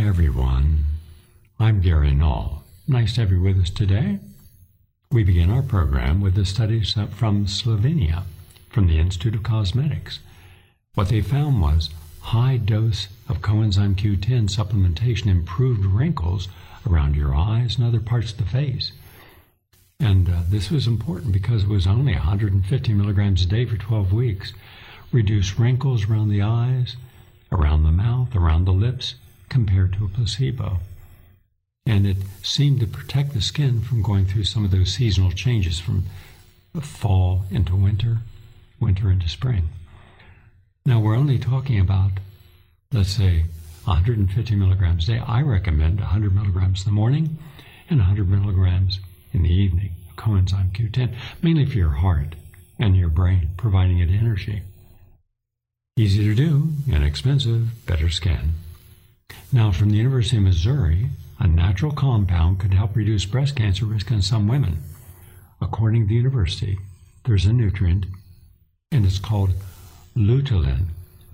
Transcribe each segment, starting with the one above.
everyone. I'm Gary Null. Nice to have you with us today. We begin our program with the studies from Slovenia, from the Institute of Cosmetics. What they found was high dose of coenzyme Q10 supplementation improved wrinkles around your eyes and other parts of the face. And this was important because it was only 150 milligrams a day for 12 weeks. Reduced wrinkles around the eyes, around the mouth, around the lips, compared to a placebo. And it seemed to protect the skin from going through some of those seasonal changes from fall into winter, winter into spring. Now we're only talking about, let's say, 150 milligrams a day. I recommend 100 milligrams in the morning and 100 milligrams in the evening, coenzyme Q10, mainly for your heart and your brain, providing it energy. Easy to do, inexpensive, better skin. Now, from the University of Missouri, a natural compound could help reduce breast cancer risk in some women. According to the university, there's a nutrient, and it's called luteolin,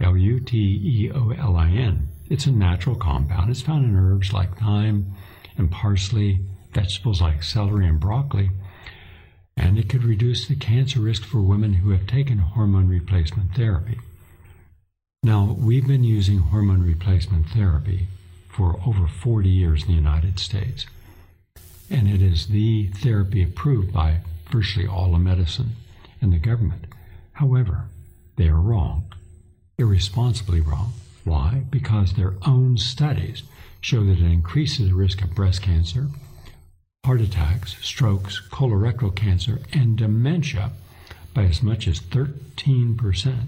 Luteolin. It's a natural compound. It's found in herbs like thyme and parsley, vegetables like celery and broccoli, and it could reduce the cancer risk for women who have taken hormone replacement therapy. Now, we've been using hormone replacement therapy for over 40 years in the United States, and it is the therapy approved by virtually all of medicine and the government. However, they are wrong, irresponsibly wrong. Why? Because their own studies show that it increases the risk of breast cancer, heart attacks, strokes, colorectal cancer, and dementia by as much as 13%.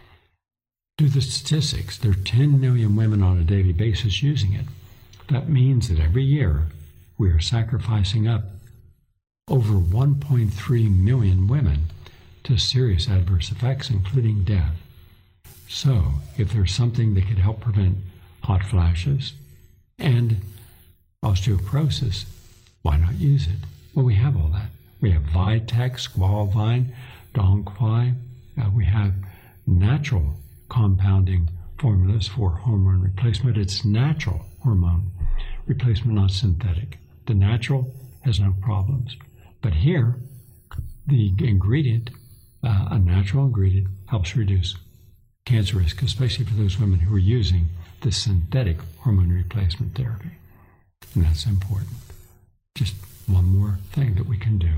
Do the statistics. There are 10 million women on a daily basis using it. That means that every year we are sacrificing up over 1.3 million women to serious adverse effects, including death. So, if there's something that could help prevent hot flashes and osteoporosis, why not use it? Well, we have all that. We have Vitex, Squalvine, Dongquai. We have natural compounding formulas for hormone replacement. It's natural hormone replacement, not synthetic. The natural has no problems. But here, the ingredient, a natural ingredient, helps reduce cancer risk, especially for those women who are using the synthetic hormone replacement therapy. And that's important. Just one more thing that we can do.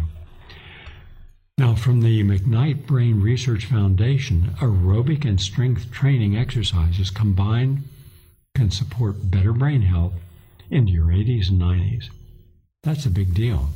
Now, from the McKnight Brain Research Foundation, aerobic and strength training exercises combined can support better brain health into your 80s and 90s. That's a big deal.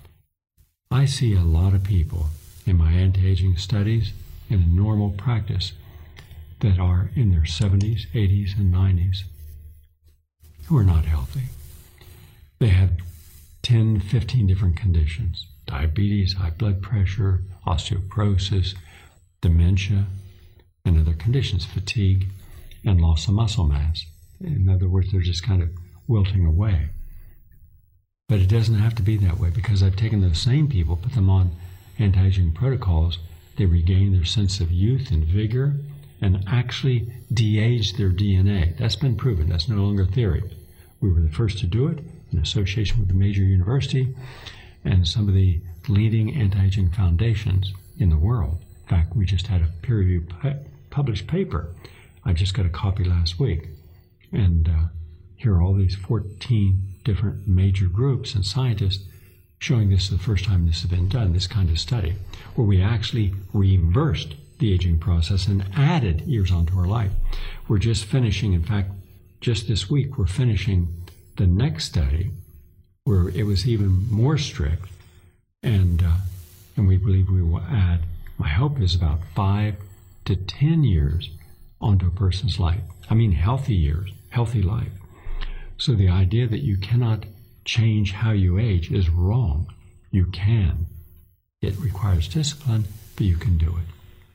I see a lot of people in my anti-aging studies in a normal practice that are in their 70s, 80s, and 90s who are not healthy. They have 10, 15 different conditions. Diabetes, high blood pressure, osteoporosis, dementia, and other conditions, fatigue, and loss of muscle mass. In other words, they're just kind of wilting away. But it doesn't have to be that way, because I've taken those same people, put them on anti-aging protocols, they regain their sense of youth and vigor, and actually de-age their DNA. That's been proven. That's no longer theory. We were the first to do it in association with a major university and some of the leading anti-aging foundations in the world. In fact, we just had a peer-reviewed published paper. I just got a copy last week. And here are all these 14 different major groups and scientists showing this is the first time this has been done, this kind of study, where we actually reversed the aging process and added years onto our life. We're just finishing, in fact, just this week, we're finishing the next study where it was even more strict, and we believe we will add, my hope is about 5 to 10 years onto a person's life. I mean healthy years, healthy life. So the idea that you cannot change how you age is wrong. You can. It requires discipline, but you can do it.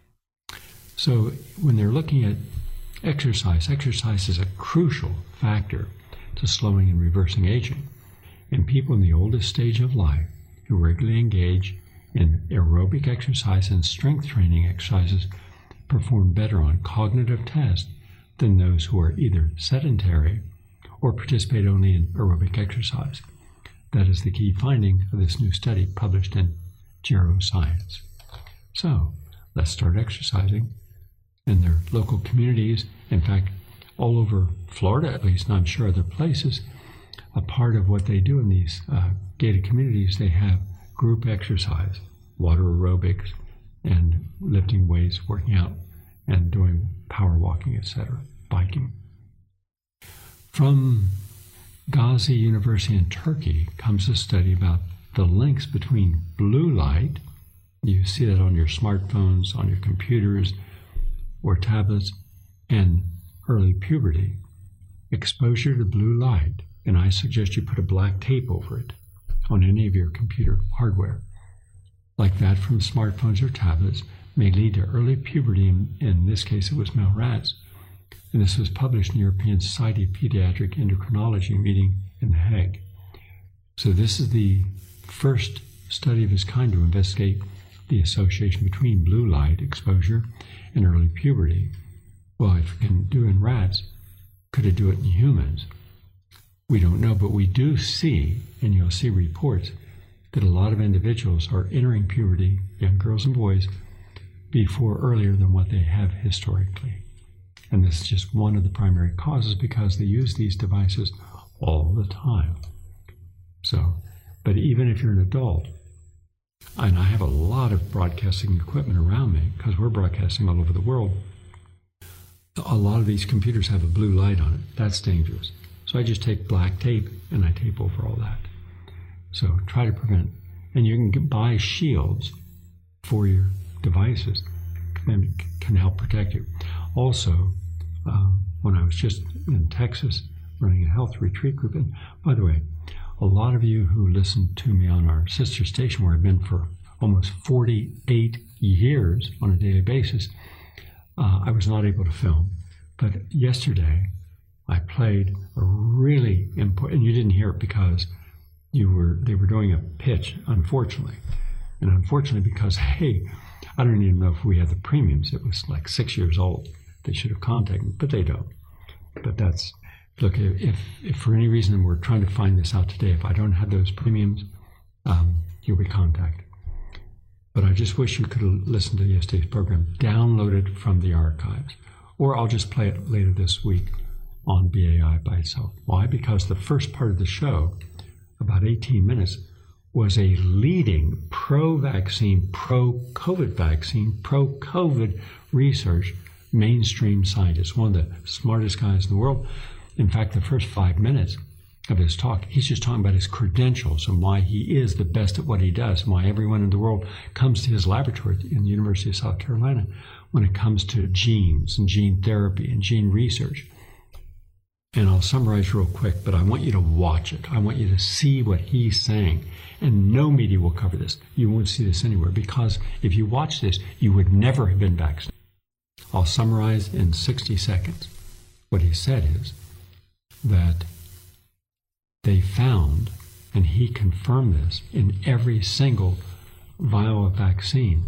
So when they're looking at exercise is a crucial factor to slowing and reversing aging. And people in the oldest stage of life who regularly engage in aerobic exercise and strength training exercises perform better on cognitive tests than those who are either sedentary or participate only in aerobic exercise. That is the key finding of this new study published in Geroscience. So let's start exercising in their local communities. In fact, all over Florida, at least, and I'm sure other places, a part of what they do in these gated communities, they have group exercise, water aerobics, and lifting weights, working out, and doing power walking, etc., biking. From Gazi University in Turkey comes a study about the links between blue light, you see that on your smartphones, on your computers, or tablets, and early puberty, exposure to blue light, and I suggest you put a black tape over it on any of your computer hardware, like that from smartphones or tablets, may lead to early puberty. In this case, it was male rats. And this was published in the European Society of Pediatric Endocrinology meeting in The Hague. So this is the first study of its kind to investigate the association between blue light exposure and early puberty. Well, if it can do in rats, could it do it in humans? We don't know, but we do see, and you'll see reports, that a lot of individuals are entering puberty, young girls and boys, before earlier than what they have historically. And this is just one of the primary causes because they use these devices all the time. So, but even if you're an adult, and I have a lot of broadcasting equipment around me because we're broadcasting all over the world, a lot of these computers have a blue light on it. That's dangerous. So I just take black tape and I tape over all that. So try to prevent. And you can buy shields for your devices and can help protect you. Also, when I was just in Texas running a health retreat group, and by the way, a lot of you who listen to me on our sister station where I've been for almost 48 years on a daily basis, I was not able to film. But yesterday, I played a really important, and you didn't hear it because they were doing a pitch, unfortunately. And unfortunately because, hey, I don't even know if we have the premiums. It was like 6 years old. They should have contacted me, but they don't. But that's, look, if for any reason we're trying to find this out today, if I don't have those premiums, you'll be contacted. But I just wish you could have listened to yesterday's program, download it from the archives, or I'll just play it later this week on BAI by itself. Why? Because the first part of the show, about 18 minutes, was a leading pro-vaccine, pro-COVID vaccine, pro-COVID research mainstream scientist, one of the smartest guys in the world. In fact, the first 5 minutes of his talk, he's just talking about his credentials and why he is the best at what he does, and why everyone in the world comes to his laboratory in the University of South Carolina when it comes to genes and gene therapy and gene research. And I'll summarize real quick, but I want you to watch it. I want you to see what he's saying. And no media will cover this. You won't see this anywhere, because if you watch this, you would never have been vaccinated. I'll summarize in 60 seconds. What he said is that they found, and he confirmed this, in every single vial of vaccine,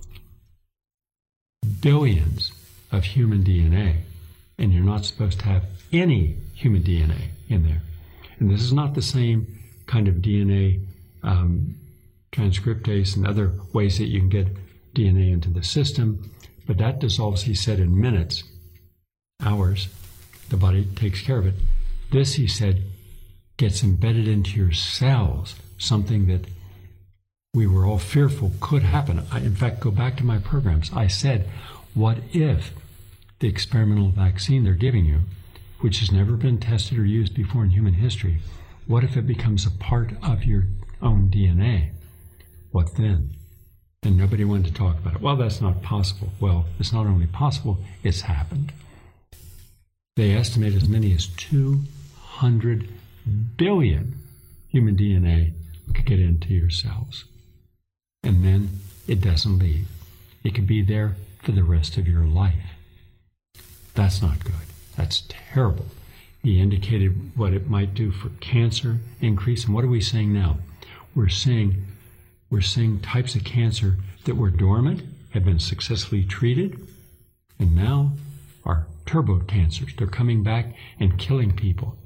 billions of human DNA. And you're not supposed to have any human DNA in there. And this is not the same kind of DNA transcriptase and other ways that you can get DNA into the system, but that dissolves, he said, in minutes, hours. The body takes care of it. This, he said, gets embedded into your cells, something that we were all fearful could happen. In fact, go back to my programs. I said, what if the experimental vaccine they're giving you, which has never been tested or used before in human history, what if it becomes a part of your own DNA? What then? And nobody wanted to talk about it. Well, that's not possible. Well, it's not only possible, it's happened. They estimate as many as 200 billion human DNA could get into your cells. And then it doesn't leave. It could be there for the rest of your life. That's not good. That's terrible. He indicated what it might do for cancer increase. And what are we seeing now? We're seeing types of cancer that were dormant, have been successfully treated, and now are turbo cancers. They're coming back and killing people.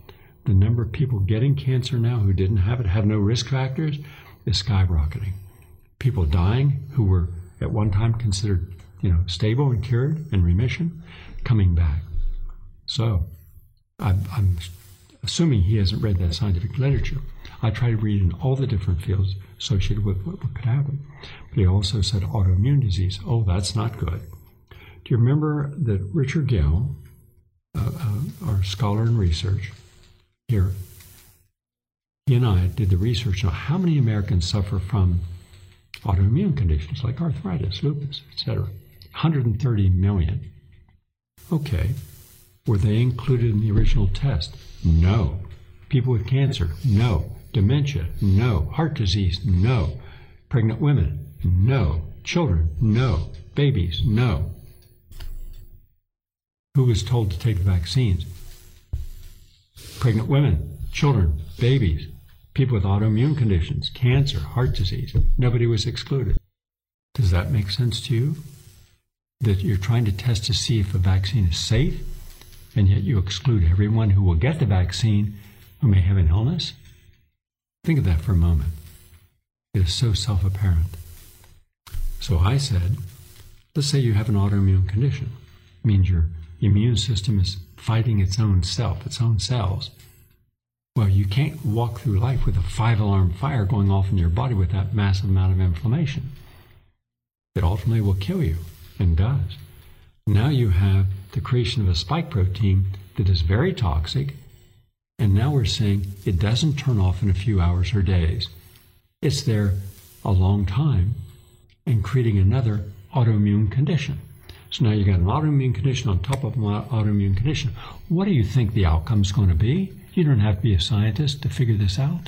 the number of people getting cancer now who didn't have it, have no risk factors, is skyrocketing. People dying who were at one time considered, stable and cured in remission, coming back. So I'm assuming he hasn't read that scientific literature. I try to read in all the different fields associated with what could happen. But he also said autoimmune disease. Oh, that's not good. Do you remember that Richard Gale, our scholar in research here, he and I did the research on how many Americans suffer from autoimmune conditions like arthritis, lupus, etc. 130 million. Okay. Were they included in the original test? No. People with cancer? No. Dementia? No. Heart disease? No. Pregnant women? No. Children? No. Babies? No. Who was told to take the vaccines? Pregnant women, children, babies, people with autoimmune conditions, cancer, heart disease. Nobody was excluded. Does that make sense to you? That you're trying to test to see if a vaccine is safe, and yet you exclude everyone who will get the vaccine who may have an illness? Think of that for a moment. It is so self-apparent. So I said, let's say you have an autoimmune condition. It means your immune system is fighting its own self, its own cells. Well, you can't walk through life with a 5-alarm fire going off in your body with that massive amount of inflammation. It ultimately will kill you, and does. Now you have the creation of a spike protein that is very toxic, and now we're saying it doesn't turn off in a few hours or days. It's there a long time and creating another autoimmune condition. So now you've got an autoimmune condition on top of an autoimmune condition. What do you think the outcome's going to be? You don't have to be a scientist to figure this out.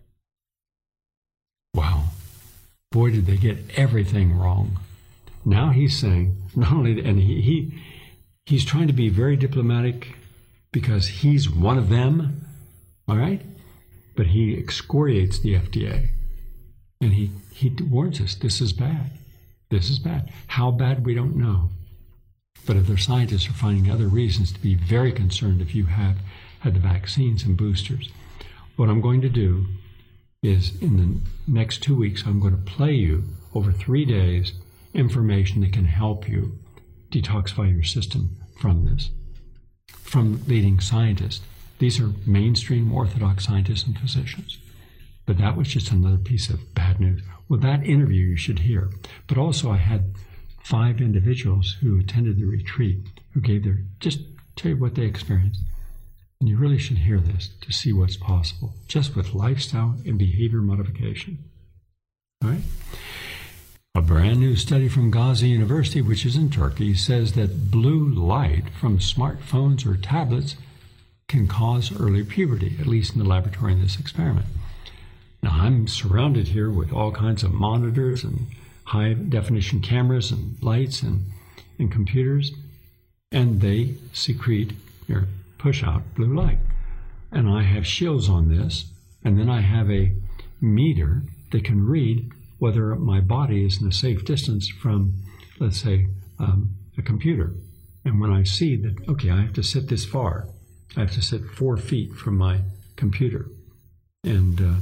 Wow. Boy, did they get everything wrong. Now he's saying, not only, and he's trying to be very diplomatic because he's one of them, all right? But he excoriates the FDA. And he warns us, this is bad. This is bad. How bad, we don't know. But other scientists are finding other reasons to be very concerned if you have had the vaccines and boosters. What I'm going to do is in the next 2 weeks, I'm going to play you over 3 days information that can help you detoxify your system from this, from leading scientists. These are mainstream orthodox scientists and physicians. But that was just another piece of bad news. Well, that interview you should hear. But also I had 5 individuals who attended the retreat who gave their, just tell you what they experienced. And you really should hear this to see what's possible, just with lifestyle and behavior modification. All right? A brand new study from Gazi University, which is in Turkey, says that blue light from smartphones or tablets can cause early puberty, at least in the laboratory in this experiment. Now, I'm surrounded here with all kinds of monitors and high-definition cameras and lights and computers, and they secrete or push out blue light. And I have shields on this, and then I have a meter that can read whether my body is in a safe distance from, let's say, a computer. And when I see that, okay, I have to sit this far, I have to sit 4 feet from my computer, and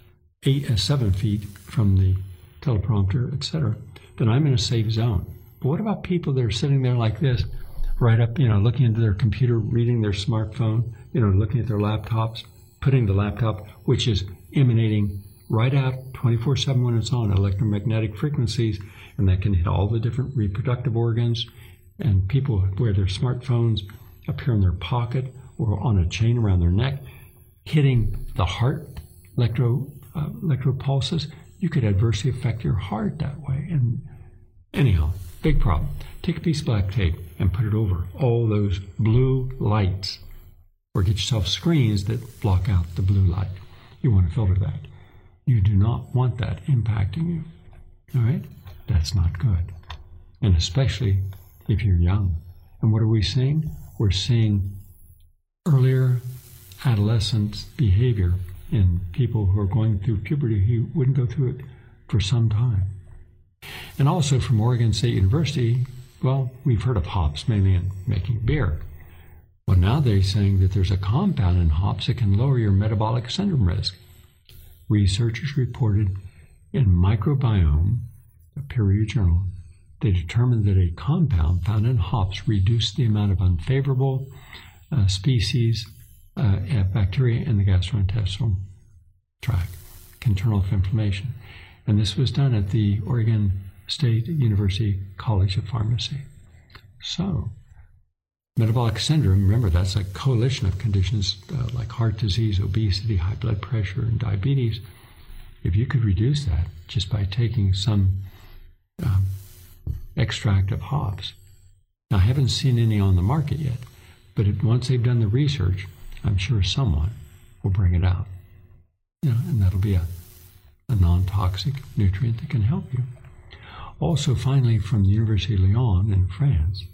7 feet from the teleprompter, etc., then I'm in a safe zone. But what about people that are sitting there like this, right up, looking into their computer, reading their smartphone, looking at their laptops, putting the laptop, which is emanating right out 24/7 when it's on, electromagnetic frequencies, and that can hit all the different reproductive organs, and people wear their smartphones up here in their pocket or on a chain around their neck, hitting the heart, electropulses. You could adversely affect your heart that way. And anyhow, big problem. Take a piece of black tape and put it over all those blue lights, or get yourself screens that block out the blue light. You want to filter that. You do not want that impacting you. All right? That's not good. And especially if you're young. And what are we seeing? We're seeing earlier adolescent behavior in people who are going through puberty who wouldn't go through it for some time. And also from Oregon State University, well, we've heard of hops mainly in making beer. Well, now they're saying that there's a compound in hops that can lower your metabolic syndrome risk. Researchers reported in Microbiome, a peer-reviewed journal, they determined that a compound found in hops reduced the amount of unfavorable species bacteria in the gastrointestinal tract, can turn off inflammation. And this was done at the Oregon State University College of Pharmacy. So, metabolic syndrome, remember, that's a coalition of conditions like heart disease, obesity, high blood pressure, and diabetes. If you could reduce that just by taking some extract of hops. Now, I haven't seen any on the market yet, but once they've done the research, I'm sure someone will bring it out. And that'll be a non-toxic nutrient that can help you. Also, finally, from the University of Lyon in France,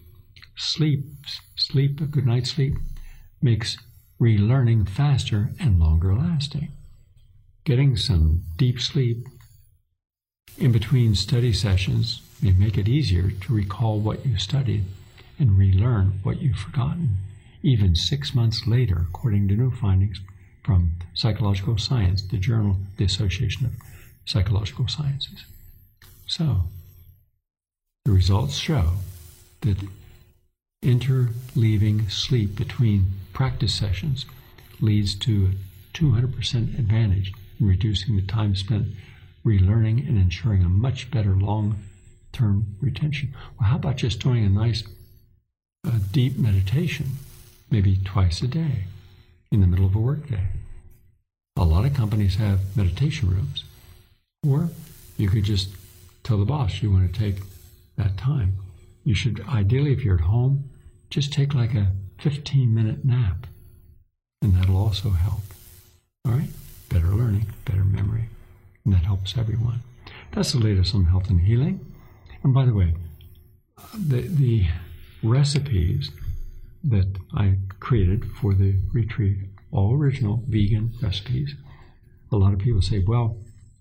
a good night's sleep, makes relearning faster and longer lasting. Getting some deep sleep in between study sessions may make it easier to recall what you studied and relearn what you've forgotten, even 6 months later, according to new findings from Psychological Science, the journal, the Association of Psychological Sciences. So, the results show that interleaving sleep between practice sessions leads to a 200% advantage in reducing the time spent relearning and ensuring a much better long-term retention. Well, how about just doing a nice deep meditation, maybe twice a day in the middle of a workday? A lot of companies have meditation rooms. Or you could just tell the boss you want to take that time. You should, ideally, if you're at home, just take like a 15-minute nap, and that'll also help. All right? Better learning, better memory, and that helps everyone. That's the latest on health and healing. And by the way, the recipes that I created for the retreat, all original vegan recipes. A lot of people say, well,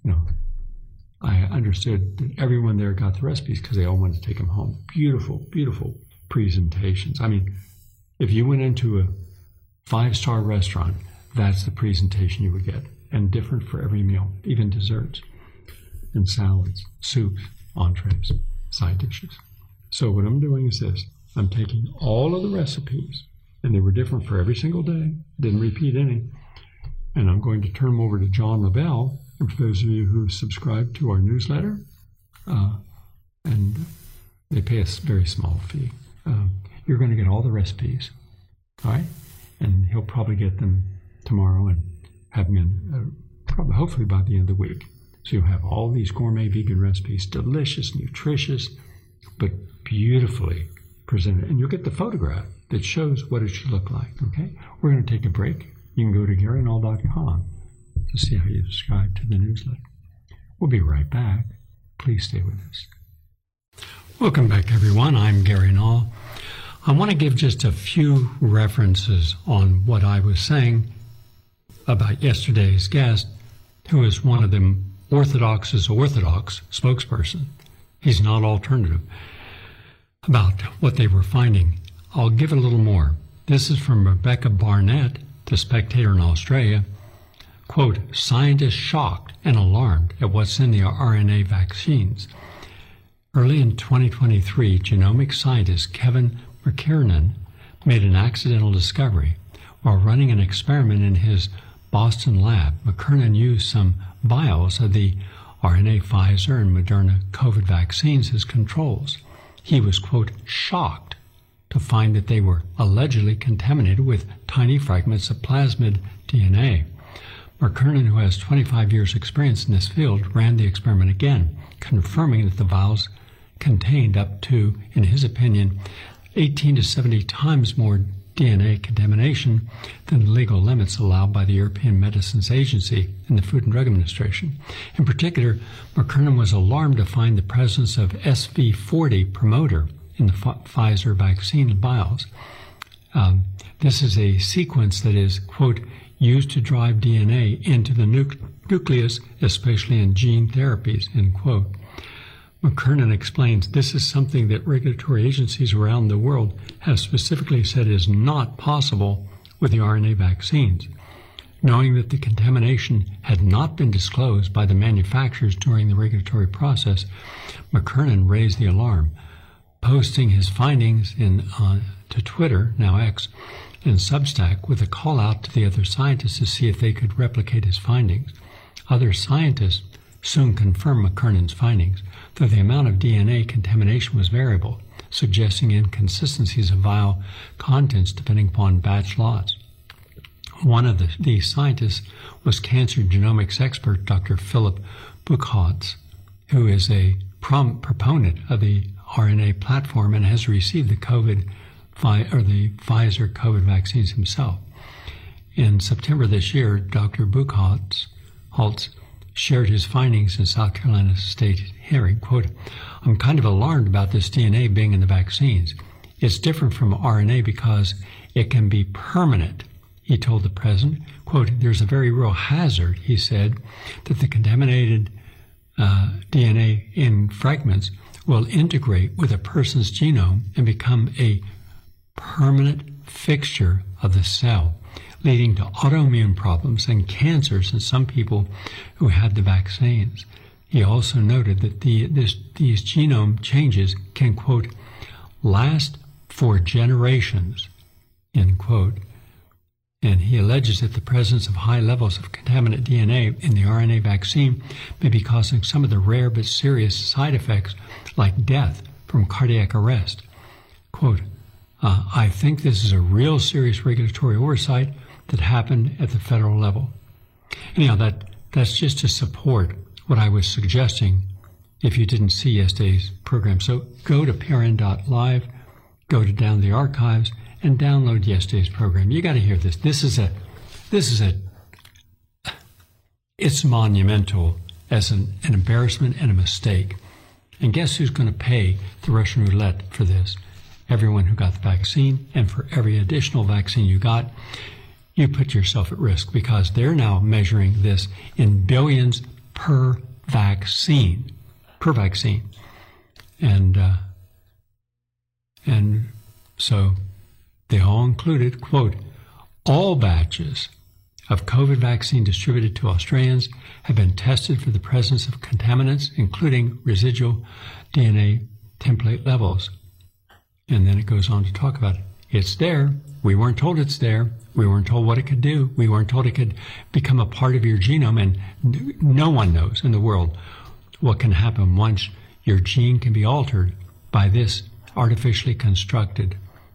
I understood that everyone there got the recipes because they all wanted to take them home. Beautiful, beautiful presentations. I mean, if you went into a 5-star restaurant, that's the presentation you would get. And different for every meal, even desserts and salads, soups, entrees, side dishes. So what I'm doing is this. I'm taking all of the recipes, and they were different for every single day, didn't repeat any, and I'm going to turn them over to John Lavelle. And for those of you who subscribe to our newsletter, and they pay a very small fee, you're going to get all the recipes, all right? And he'll probably get them tomorrow and have them in, probably, hopefully by the end of the week. So you'll have all these gourmet vegan recipes, delicious, nutritious, but beautifully presented. And you'll get the photograph that shows what it should look like, okay? We're going to take a break. You can go to GaryNull.com to see how you subscribe to the newsletter. We'll be right back. Please stay with us. Welcome back, everyone. I'm Gary Null. I want to give just a few references on what I was saying about yesterday's guest, who is one of the Orthodox spokesperson. He's not alternative. About what they were finding. I'll give it a little more. This is from Rebecca Barnett, The Spectator in Australia. Quote, scientists shocked and alarmed at what's in the RNA vaccines. Early in 2023, genomic scientist Kevin McKernan made an accidental discovery. While running an experiment in his Boston lab, McKernan used some vials of the RNA Pfizer and Moderna COVID vaccines as controls. He was, quote, shocked to find that they were allegedly contaminated with tiny fragments of plasmid DNA. McKernan, who has 25 years' experience in this field, ran the experiment again, confirming that the vials contained up to, in his opinion, 18 to 70 times more DNA contamination than the legal limits allowed by the European Medicines Agency and the Food and Drug Administration. In particular, McKernan was alarmed to find the presence of SV40 promoter in the Pfizer vaccine vials. This is a sequence that is, quote, used to drive DNA into the nucleus, especially in gene therapies, end quote. McKernan explains this is something that regulatory agencies around the world have specifically said is not possible with the RNA vaccines. Knowing that the contamination had not been disclosed by the manufacturers during the regulatory process, McKernan raised the alarm, posting his findings to Twitter, now X, and Substack with a call out to the other scientists to see if they could replicate his findings. Other scientists soon confirmed McKernan's findings, though the amount of DNA contamination was variable, suggesting inconsistencies of vial contents depending upon batch lots. One of these scientists was cancer genomics expert Dr. Philip Buchholz, who is a proponent of the RNA platform and has received the Pfizer COVID vaccines himself. In September this year, Dr. Buchholz shared his findings in South Carolina State hearing. Quote, "I'm kind of alarmed about this DNA being in the vaccines. It's different from RNA because it can be permanent," he told the president. Quote, "There's a very real hazard," he said, "that the contaminated DNA in fragments will integrate with a person's genome and become a permanent fixture of the cell, leading to autoimmune problems and cancers in some people who had the vaccines." He also noted that these genome changes can, quote, "last for generations," end quote. And he alleges that the presence of high levels of contaminant DNA in the RNA vaccine may be causing some of the rare but serious side effects like death from cardiac arrest. Quote, "I think this is a real serious regulatory oversight that happened at the federal level." Anyhow, that's just to support what I was suggesting if you didn't see yesterday's program. So go to PRN.live, go to Down the Archives, and download yesterday's program. You got to hear this. It's monumental as an embarrassment and a mistake. And guess who's going to pay the Russian roulette for this? Everyone who got the vaccine, and for every additional vaccine you got, you put yourself at risk because they're now measuring this in billions per vaccine. And so they all included, quote, "All batches of COVID vaccine distributed to Australians have been tested for the presence of contaminants, including residual DNA template levels." And then it goes on to talk about it. It's there. We weren't told it's there. We weren't told what it could do. We weren't told it could become a part of your genome. And no one knows in the world what can happen once your gene can be altered by this artificially constructed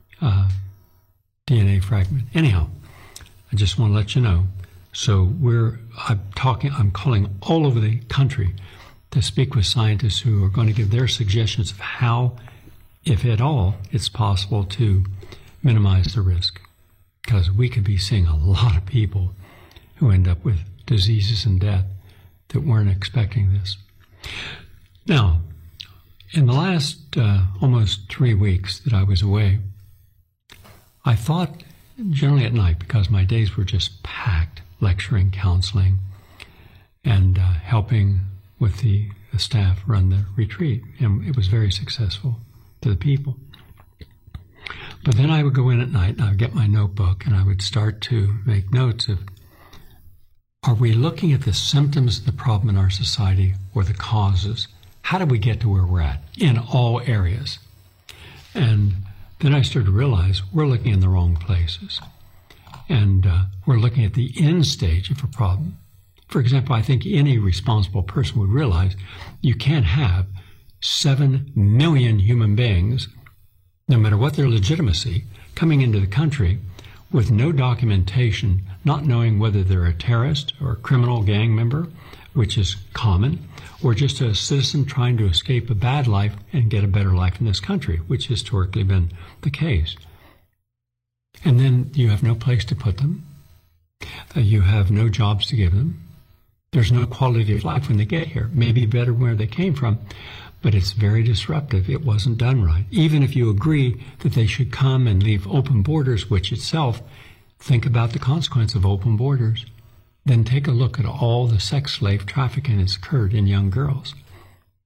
DNA fragment. Anyhow, I just want to let you know. So I'm calling all over the country to speak with scientists who are going to give their suggestions of how, if at all, it's possible to minimize the risk. Because we could be seeing a lot of people who end up with diseases and death that weren't expecting this. Now, in the last almost 3 weeks that I was away, I thought generally at night, because my days were just packed, lecturing, counseling, and helping with the staff run the retreat. And it was very successful to the people. But then I would go in at night and I would get my notebook and I would start to make notes of, are we looking at the symptoms of the problem in our society or the causes? How did we get to where we're at in all areas? And then I started to realize we're looking in the wrong places. And we're looking at the end stage of a problem. For example, I think any responsible person would realize you can't have 7 million human beings, no matter what their legitimacy, coming into the country with no documentation, not knowing whether they're a terrorist or a criminal gang member, which is common, or just a citizen trying to escape a bad life and get a better life in this country, which has historically been the case. And then you have no place to put them. You have no jobs to give them. There's no quality of life when they get here. Maybe better where they came from, but it's very disruptive. It wasn't done right. Even if you agree that they should come and leave open borders, which itself, think about the consequence of open borders. Then take a look at all the sex slave trafficking that's occurred in young girls.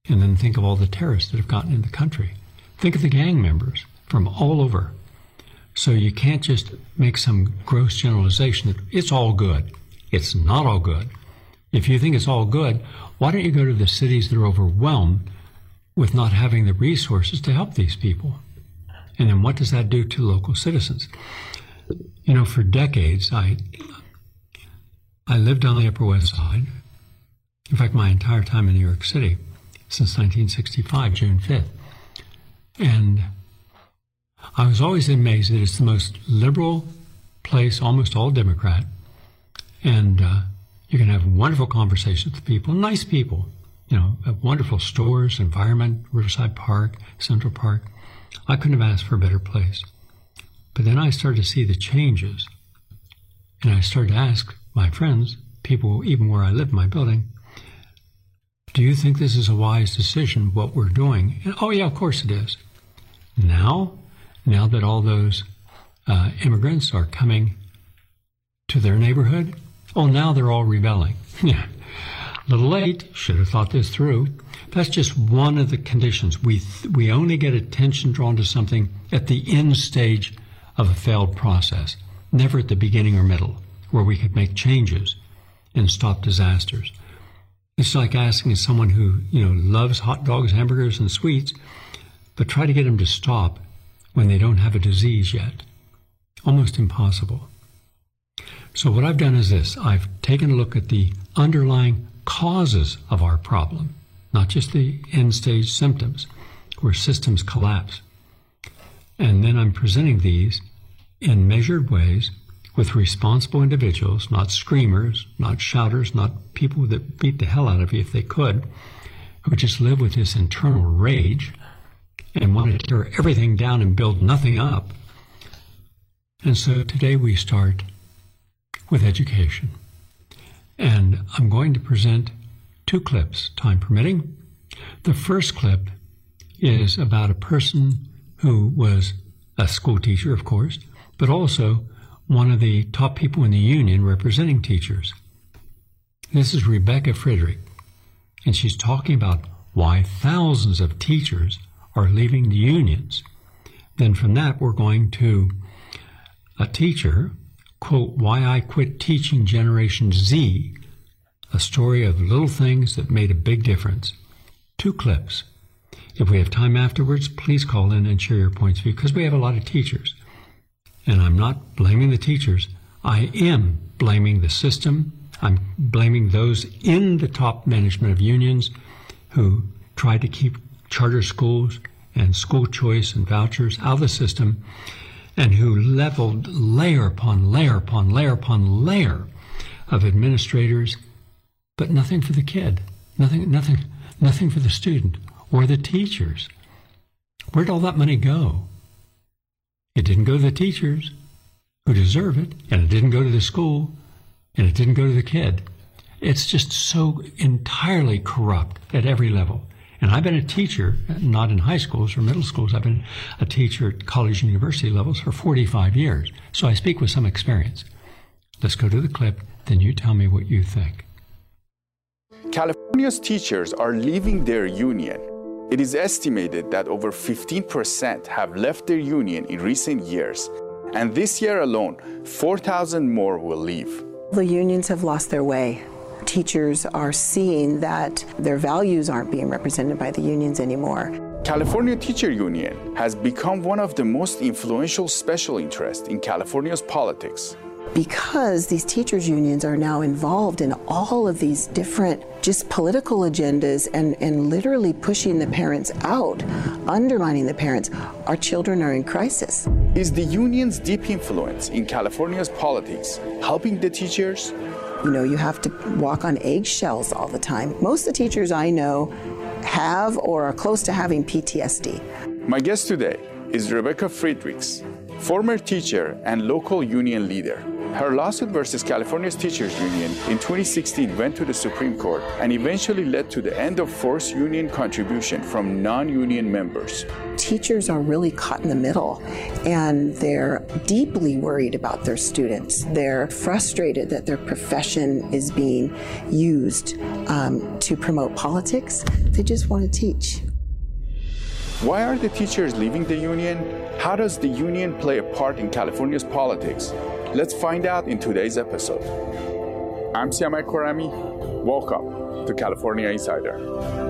And then think of all the terrorists that have gotten in the country. Think of the gang members from all over. So you can't just make some gross generalization that it's all good. It's not all good. If you think it's all good, why don't you go to the cities that are overwhelmed with not having the resources to help these people? And then what does that do to local citizens? You know, for decades, I lived on the Upper West Side. In fact, my entire time in New York City, since 1965, June 5th. And I was always amazed that it's the most liberal place, almost all Democrat. And you can have wonderful conversations with people, nice people, you know, wonderful stores, environment, Riverside Park, Central Park. I couldn't have asked for a better place. But then I started to see the changes. And I started to ask my friends, people even where I live in my building, do you think this is a wise decision, what we're doing? And, oh, yeah, of course it is. Now that all those immigrants are coming to their neighborhood, oh, now they're all rebelling. Yeah, a little late, should have thought this through. That's just one of the conditions. We only get attention drawn to something at the end stage of a failed process, never at the beginning or middle, where we could make changes and stop disasters. It's like asking someone who, you know, loves hot dogs, hamburgers, and sweets, but try to get them to stop when they don't have a disease yet. Almost impossible. So what I've done is this. I've taken a look at the underlying causes of our problem, not just the end-stage symptoms where systems collapse. And then I'm presenting these in measured ways with responsible individuals, not screamers, not shouters, not people that beat the hell out of you if they could, who just live with this internal rage and want to tear everything down and build nothing up. And so today we start with education. And I'm going to present 2 clips, time permitting. The first clip is about a person who was a school teacher, of course, but also one of the top people in the union representing teachers. This is Rebecca Friedrich, and she's talking about why thousands of teachers are leaving the unions. Then from that, we're going to a teacher, quote, Why I Quit Teaching Generation Z, a story of little things that made a big difference. 2 clips. If we have time afterwards, please call in and share your points of view, because we have a lot of teachers. And I'm not blaming the teachers. I am blaming the system. I'm blaming those in the top management of unions who tried to keep charter schools and school choice and vouchers out of the system, and who leveled layer upon layer upon layer upon layer of administrators, but nothing for the kid, nothing for the student or the teachers. Where'd all that money go? It didn't go to the teachers who deserve it, and it didn't go to the school, and it didn't go to the kid. It's just so entirely corrupt at every level. And I've been a teacher, not in high schools or middle schools. I've been a teacher at college and university levels for 45 years. So I speak with some experience. Let's go to the clip, then you tell me what you think. California's teachers are leaving their union. It is estimated that over 15% have left their union in recent years. And this year alone, 4,000 more will leave. The unions have lost their way. Teachers are seeing that their values aren't being represented by the unions anymore. California Teacher Union has become one of the most influential special interests in California's politics. Because these teachers' unions are now involved in all of these different just political agendas and literally pushing the parents out, undermining the parents, our children are in crisis. Is the union's deep influence in California's politics helping the teachers? You know, you have to walk on eggshells all the time. Most of the teachers I know have or are close to having PTSD. My guest today is Rebecca Friedrichs, former teacher and local union leader. Her lawsuit versus California's Teachers Union in 2016 went to the Supreme Court and eventually led to the end of forced union contribution from non-union members. Teachers are really caught in the middle, and they're deeply worried about their students. They're frustrated that their profession is being used to promote politics. They just want to teach. Why are the teachers leaving the union? How does the union play a part in California's politics? Let's find out in today's episode. I'm Siamak Khorrami. Welcome to California Insider.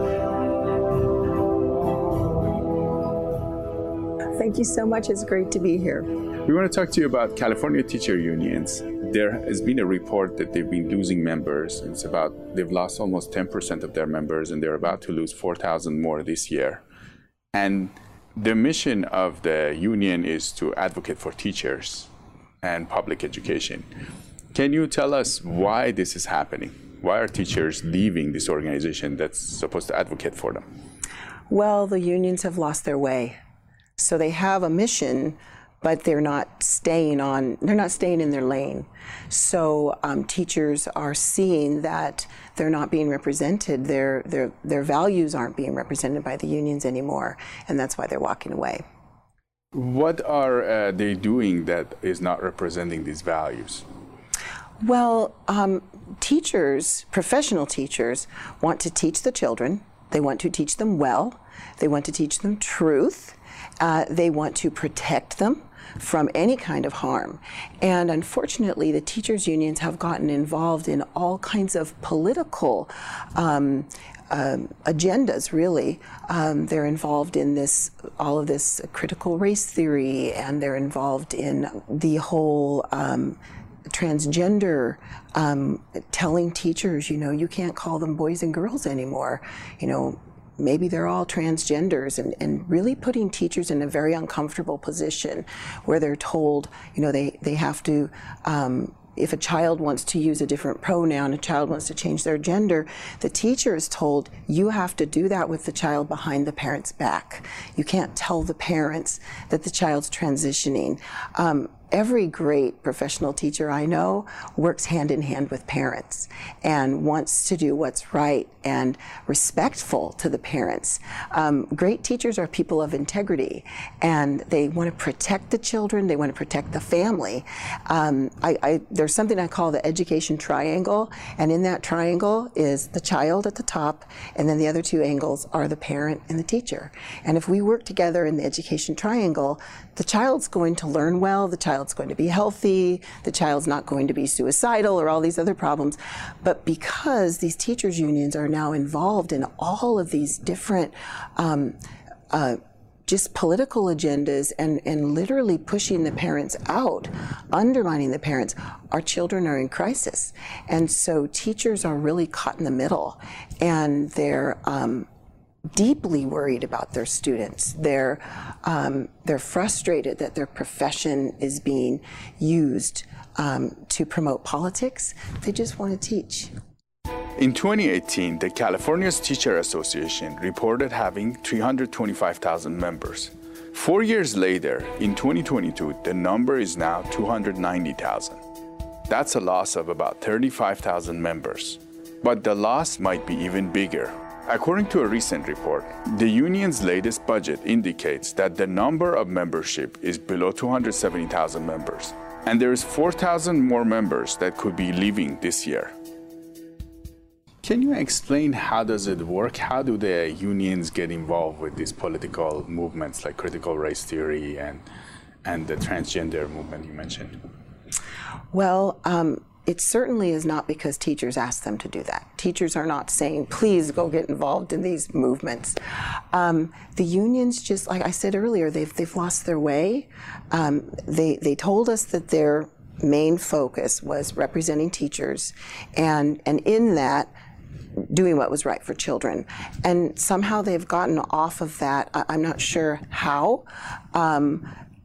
Thank you so much. It's great to be here. We want to talk to you about California teacher unions. There has been a report that they've been losing members. They've lost almost 10% of their members, and they're about to lose 4,000 more this year. And the mission of the union is to advocate for teachers and public education. Can you tell us why this is happening? Why are teachers leaving this organization that's supposed to advocate for them? Well, the unions have lost their way. So they have a mission, but they're not staying in their lane. So teachers are seeing that they're not being represented. Their values aren't being represented by the unions anymore, and that's why they're walking away. What are they doing that is not representing these values? Well, teachers, professional teachers, want to teach the children. They want to teach them well. They want to teach them truth. They want to protect them from any kind of harm. And unfortunately, the teachers' unions have gotten involved in all kinds of political agendas, really. They're involved in all of this critical race theory, and they're involved in the whole transgender, telling teachers, you can't call them boys and girls anymore. Maybe they're all transgenders, and really putting teachers in a very uncomfortable position where they're told, they have to, if a child wants to use a different pronoun, a child wants to change their gender, the teacher is told, you have to do that with the child behind the parent's back. You can't tell the parents that the child's transitioning. Every great professional teacher I know works hand in hand with parents and wants to do what's right and respectful to the parents. Great teachers are people of integrity, and they want to protect the children, they want to protect the family. There's something I call the education triangle, and in that triangle is the child at the top, and then the other two angles are the parent and the teacher. And if we work together in the education triangle, the child's going to learn well, the child's going to be healthy, the child's not going to be suicidal or all these other problems. But because these teachers' unions are now involved in all of these different just political agendas and literally pushing the parents out, undermining the parents, our children are in crisis. And so teachers are really caught in the middle, and they're deeply worried about their students. They're frustrated that their profession is being used to promote politics. They just want to teach. In 2018, the California's Teacher Association reported having 325,000 members. 4 years later, in 2022, the number is now 290,000. That's a loss of about 35,000 members. But the loss might be even bigger. According to a recent report, the union's latest budget indicates that the number of membership is below 270,000 members, and there is 4,000 more members that could be leaving this year. Can you explain how does it work? How do the unions get involved with these political movements like critical race theory and the transgender movement you mentioned? Well, it certainly is not because teachers ask them to do that. Teachers are not saying, please go get involved in these movements. The unions, just like I said earlier, they've lost their way. They told us that their main focus was representing teachers, and in that, doing what was right for children. And somehow they've gotten off of that. I'm not sure how.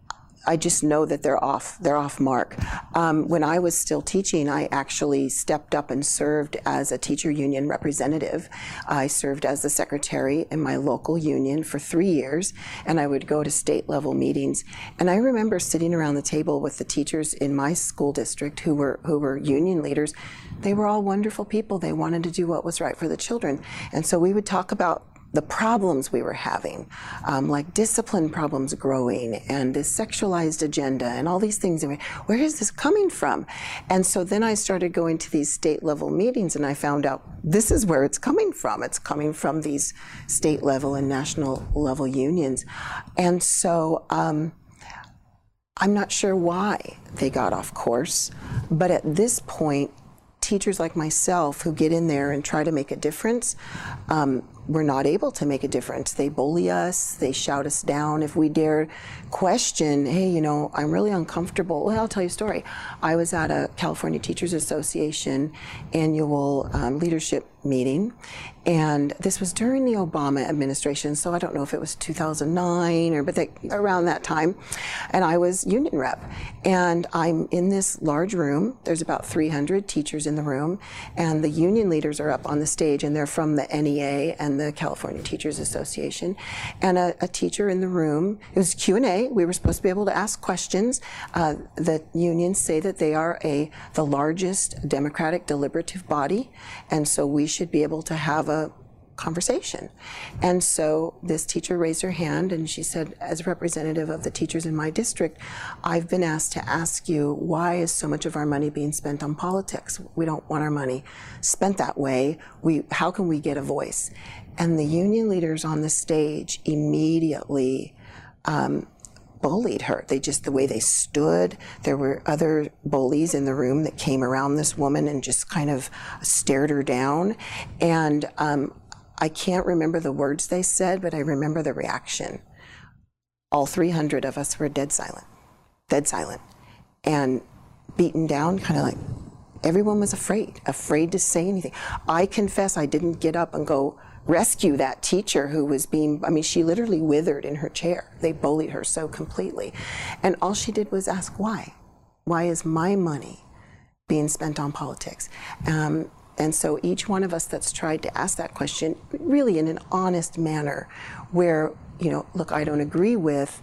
I just know that they're off mark. When I was still teaching, I actually stepped up and served as a teacher union representative. I served as the secretary in my local union for 3 years, and I would go to state level meetings. And I remember sitting around the table with the teachers in my school district who were union leaders. They were all wonderful people. They wanted to do what was right for the children. And so we would talk about the problems we were having, like discipline problems growing and this sexualized agenda and all these things. Where is this coming from? And so then I started going to these state level meetings, and I found out this is where it's coming from. It's coming from these state level and national level unions. And so I'm not sure why they got off course, but at this point, teachers like myself who get in there and try to make a difference, we're not able to make a difference. They bully us, they shout us down. If we dare question, hey, you know, I'm really uncomfortable. Well, I'll tell you a story. I was at a California Teachers Association annual leadership meeting, and this was during the Obama administration, so I don't know if it was 2009 but around that time, and I was union rep. And I'm in this large room. There's about 300 teachers in the room, and the union leaders are up on the stage, and they're from the NEA and the California Teachers Association. And a teacher in the room, it was Q&A, we were supposed to be able to ask questions. The unions say that they are the largest democratic deliberative body, and so we should be able to have a conversation. And so this teacher raised her hand and she said, as a representative of the teachers in my district, I've been asked to ask you, why is so much of our money being spent on politics? We don't want our money spent that way. How can we get a voice? And the union leaders on the stage immediately bullied her. The way they stood, there were other bullies in the room that came around this woman and just kind of stared her down. And I can't remember the words they said, but I remember the reaction. All 300 of us were dead silent, and beaten down, kind of like everyone was afraid to say anything. I confess I didn't get up and go rescue that teacher who was she literally withered in her chair. They bullied her so completely. And all she did was ask why. Why is my money being spent on politics? And so each one of us that's tried to ask that question really in an honest manner where, you know, look, I don't agree with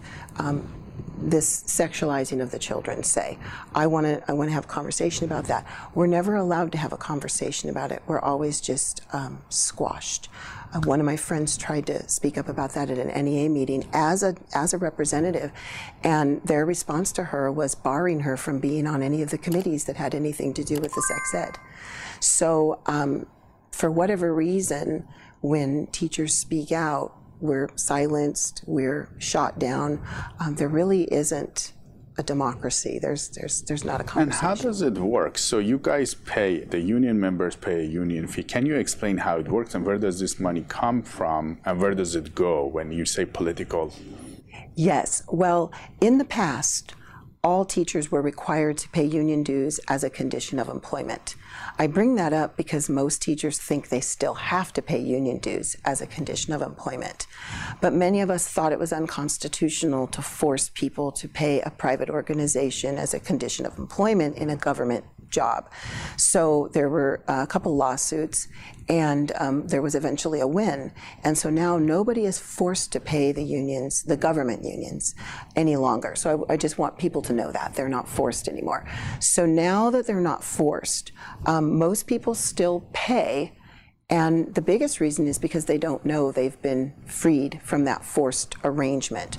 this sexualizing of the children, say. I want to have a conversation about that. We're never allowed to have a conversation about it. We're always just squashed. One of my friends tried to speak up about that at an NEA meeting as a representative, and their response to her was barring her from being on any of the committees that had anything to do with the sex ed. So for whatever reason, when teachers speak out, we're silenced, we're shot down. There really isn't a democracy. There's not a conversation. And how does it work? So you guys the union members pay a union fee. Can you explain how it works and where does this money come from and where does it go when you say political? Yes. Well, in the past, all teachers were required to pay union dues as a condition of employment. I bring that up because most teachers think they still have to pay union dues as a condition of employment. But many of us thought it was unconstitutional to force people to pay a private organization as a condition of employment in a government job. So there were a couple lawsuits, and there was eventually a win. And so now nobody is forced to pay the government unions, any longer. So I just want people to know that they're not forced anymore. So now that they're not forced, most people still pay. And the biggest reason is because they don't know they've been freed from that forced arrangement.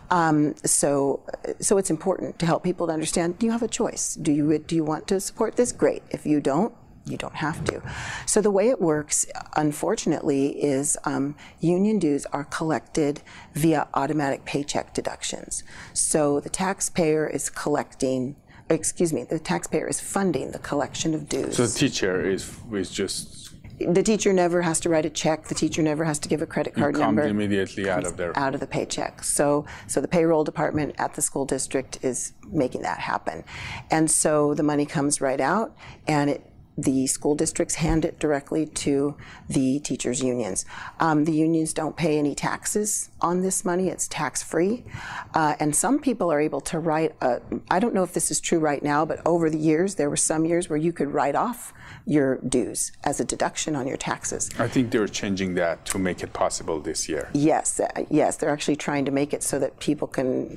So it's important to help people to understand, you have a choice. Do you want to support this? Great. If you don't, you don't have to. So the way it works, unfortunately, is union dues are collected via automatic paycheck deductions. So the taxpayer is funding the collection of dues. So the teacher is just... The teacher never has to write a check. The teacher never has to give a credit card number. It comes immediately out of the paycheck. So the payroll department at the school district is making that happen. And so the money comes right out, and the school districts hand it directly to the teachers' unions. The unions don't pay any taxes on this money. It's tax-free. And some people are able to write, I don't know if this is true right now, but over the years, there were some years where you could write off your dues as a deduction on your taxes. I think they're changing that to make it possible this year. Yes, they're actually trying to make it so that people can,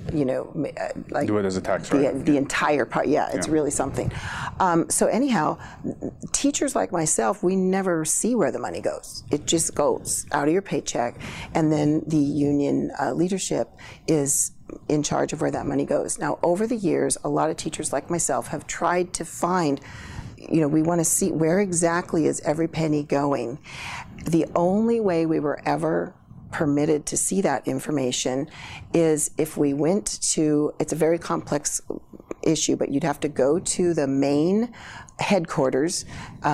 like do it as a tax write-off. The entire part. Yeah, it's really something. So anyhow, teachers like myself, we never see where the money goes. It just goes out of your paycheck, and then the union leadership is in charge of where that money goes. Now, over the years, a lot of teachers like myself have tried to find, we want to see where exactly is every penny going. The only way we were ever permitted to see that information is if we went to, it's a very complex issue, but you'd have to go to the main headquarters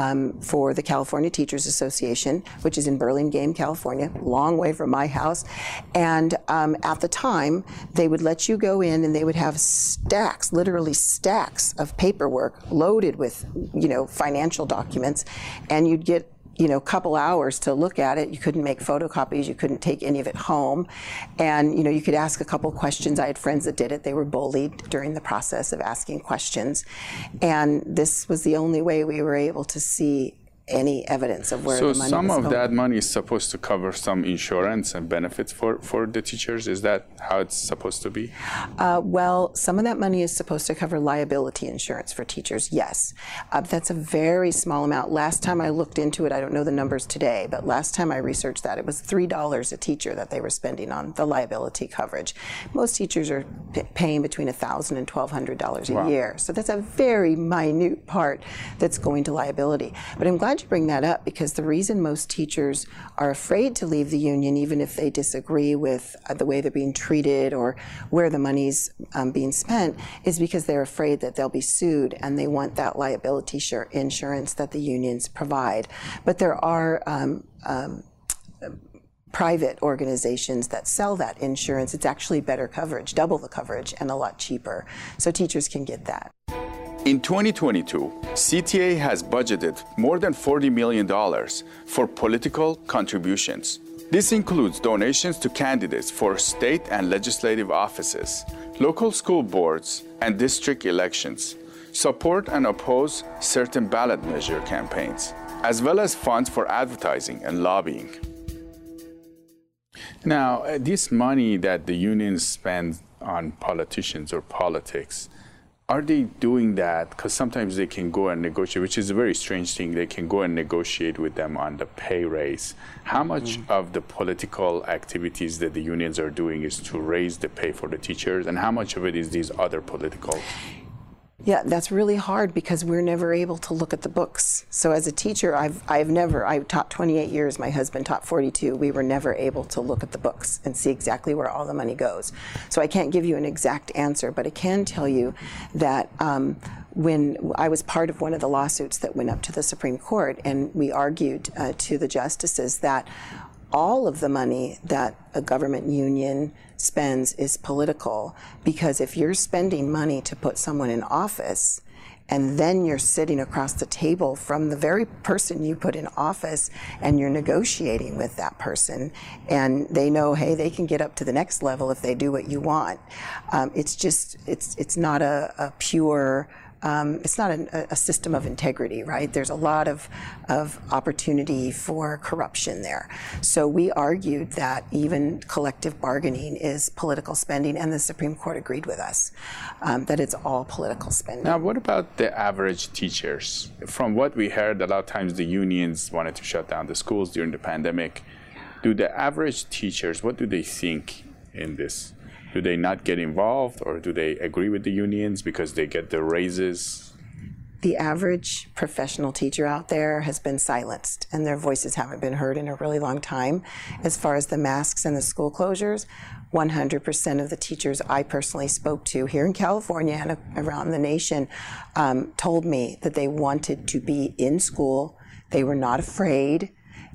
for the California Teachers Association, which is in Burlingame, California, long way from my house. And at the time, they would let you go in and they would have stacks, literally stacks of paperwork loaded with, financial documents, and you'd get a couple hours to look at it. You couldn't make photocopies. You couldn't take any of it home. And, you could ask a couple questions. I had friends that did it. They were bullied during the process of asking questions. And this was the only way we were able to see any evidence of where the money was going. So some of that money is supposed to cover some insurance and benefits for the teachers. Is that how it's supposed to be? Well, some of that money is supposed to cover liability insurance for teachers, yes. That's a very small amount. Last time I looked into it, I don't know the numbers today, but last time I researched that, it was $3 a teacher that they were spending on the liability coverage. Most teachers are paying between $1,000 and $1,200 a year. So that's a very minute part that's going to liability. But I'm glad you bring that up, because the reason most teachers are afraid to leave the union, even if they disagree with the way they're being treated or where the money's being spent, is because they're afraid that they'll be sued, and they want that liability insurance that the unions provide. But there are private organizations that sell that insurance. It's actually better coverage, double the coverage, and a lot cheaper. So teachers can get that. In 2022, CTA has budgeted more than $40 million for political contributions. This includes donations to candidates for state and legislative offices, local school boards, and district elections, support and oppose certain ballot measure campaigns, as well as funds for advertising and lobbying. Now, this money that the unions spend on politicians or politics, are they doing that because sometimes they can go and negotiate, which is a very strange thing, they can go and negotiate with them on the pay raise. How much of the political activities that the unions are doing is to raise the pay for the teachers, and how much of it is these other political? Yeah, that's really hard because we're never able to look at the books. So as a teacher, I taught 28 years, my husband taught 42. We were never able to look at the books and see exactly where all the money goes. So I can't give you an exact answer, but I can tell you that when I was part of one of the lawsuits that went up to the Supreme Court, and we argued to the justices that all of the money that a government union spends is political, because if you're spending money to put someone in office and then you're sitting across the table from the very person you put in office and you're negotiating with that person, and they know, hey, they can get up to the next level if they do what you want. It's not a pure, it's not a system of integrity, right? There's a lot of opportunity for corruption there. So we argued that even collective bargaining is political spending, and the Supreme Court agreed with us that it's all political spending. Now, what about the average teachers? From what we heard, a lot of times the unions wanted to shut down the schools during the pandemic. Do the average teachers, what do they think in this? Do they not get involved, or do they agree with the unions because they get the raises? The average professional teacher out there has been silenced, and their voices haven't been heard in a really long time. As far as the masks and the school closures, 100% of the teachers I personally spoke to here in California and around the nation told me that they wanted to be in school. They were not afraid.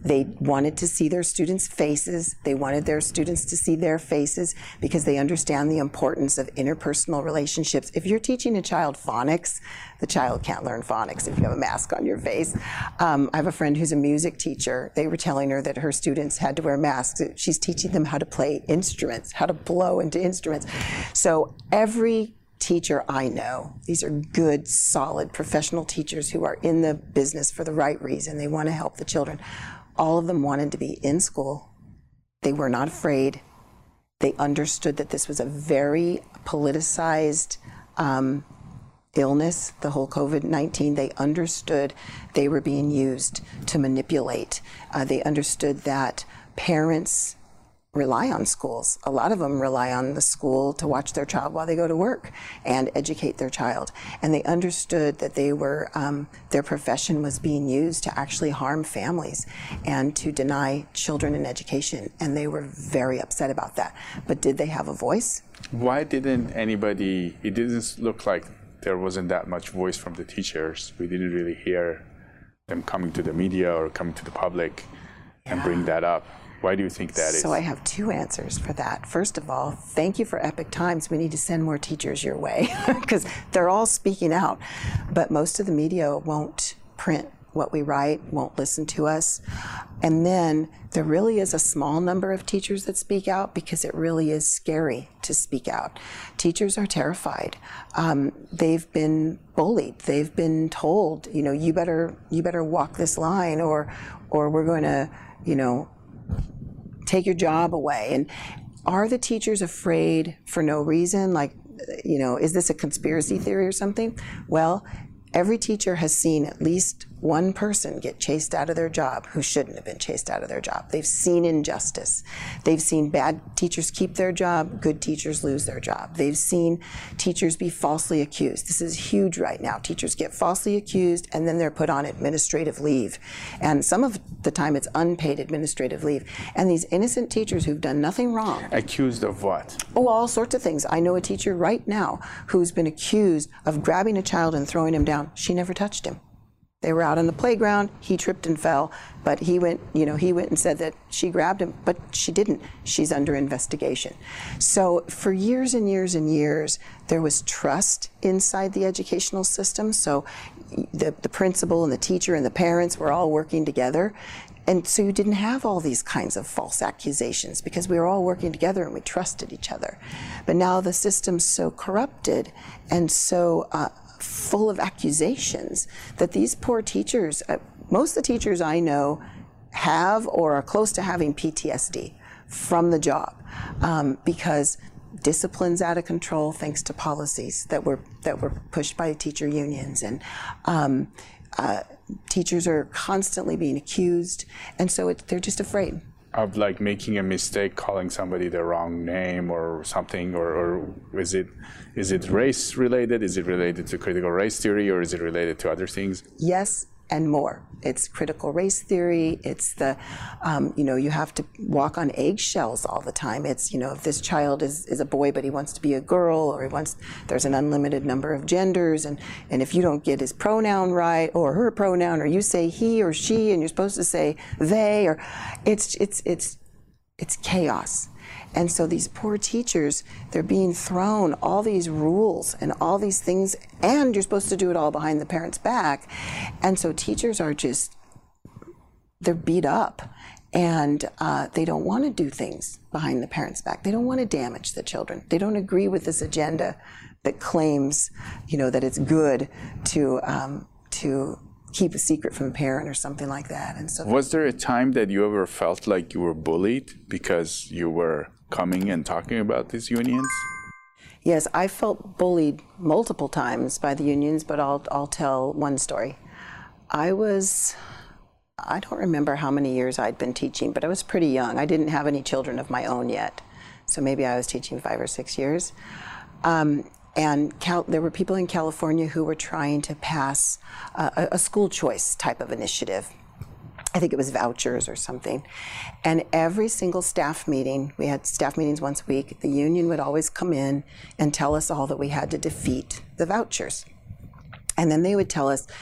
They wanted to see their students' faces. They wanted their students to see their faces because they understand the importance of interpersonal relationships. If you're teaching a child phonics, the child can't learn phonics if you have a mask on your face. I have a friend who's a music teacher. They were telling her that her students had to wear masks. She's teaching them how to play instruments, how to blow into instruments. So every teacher I know, these are good, solid, professional teachers who are in the business for the right reason. They want to help the children. All of them wanted to be in school. They were not afraid. They understood that this was a very politicized illness, the whole COVID-19. They understood they were being used to manipulate. They understood that parents rely on schools. A lot of them rely on the school to watch their child while they go to work and educate their child. And they understood that they were, their profession was being used to actually harm families and to deny children an education. And they were very upset about that. But did they have a voice? Why didn't anybody, it didn't look like there wasn't that much voice from the teachers. We didn't really hear them coming to the media or coming to the public and bring that up. Why do you think that is? So I have two answers for that. First of all, thank you for Epic Times. We need to send more teachers your way because they're all speaking out. But most of the media won't print what we write, won't listen to us. And then there really is a small number of teachers that speak out because it really is scary to speak out. Teachers are terrified. They've been bullied. They've been told, you better walk this line or we're going to, take your job away. And are the teachers afraid for no reason? Like, is this a conspiracy theory or something? Well, every teacher has seen at least one person get chased out of their job who shouldn't have been chased out of their job. They've seen injustice. They've seen bad teachers keep their job, good teachers lose their job. They've seen teachers be falsely accused. This is huge right now. Teachers get falsely accused and then they're put on administrative leave. And some of the time it's unpaid administrative leave. And these innocent teachers who've done nothing wrong. Accused of what? Oh, all sorts of things. I know a teacher right now who's been accused of grabbing a child and throwing him down. She never touched him. They were out on the playground, he tripped and fell, but he went and said that she grabbed him, but she didn't. She's under investigation. So for years and years and years, there was trust inside the educational system. So the principal and the teacher and the parents were all working together. And so you didn't have all these kinds of false accusations because we were all working together and we trusted each other. But now the system's so corrupted and so full of accusations that these poor teachers, most of the teachers I know have or are close to having PTSD from the job because discipline's out of control thanks to policies that were pushed by teacher unions, and teachers are constantly being accused, and so they're just afraid of like making a mistake, calling somebody the wrong name or something, or is it race related? Is it related to critical race theory, or is it related to other things? Yes, and more. It's critical race theory. It's the, you have to walk on eggshells all the time. It's, if this child is a boy but he wants to be a girl, or there's an unlimited number of genders, and if you don't get his pronoun right or her pronoun, or you say he or she and you're supposed to say they, or it's chaos. And so these poor teachers, they're being thrown all these rules and all these things, and you're supposed to do it all behind the parent's back. And so teachers are they're beat up, and they don't want to do things behind the parent's back. They don't want to damage the children. They don't agree with this agenda that claims, that it's good to keep a secret from a parent or something like that. And so, was there a time that you ever felt like you were bullied because you were coming and talking about these unions? Yes, I felt bullied multiple times by the unions, but I'll tell one story. I don't remember how many years I'd been teaching, but I was pretty young. I didn't have any children of my own yet, so maybe I was teaching 5 or 6 years. And there were people in California who were trying to pass a school choice type of initiative. I think it was vouchers or something. And every single staff meeting, we had staff meetings once a week, the union would always come in and tell us all that we had to defeat the vouchers. And then they would tell us,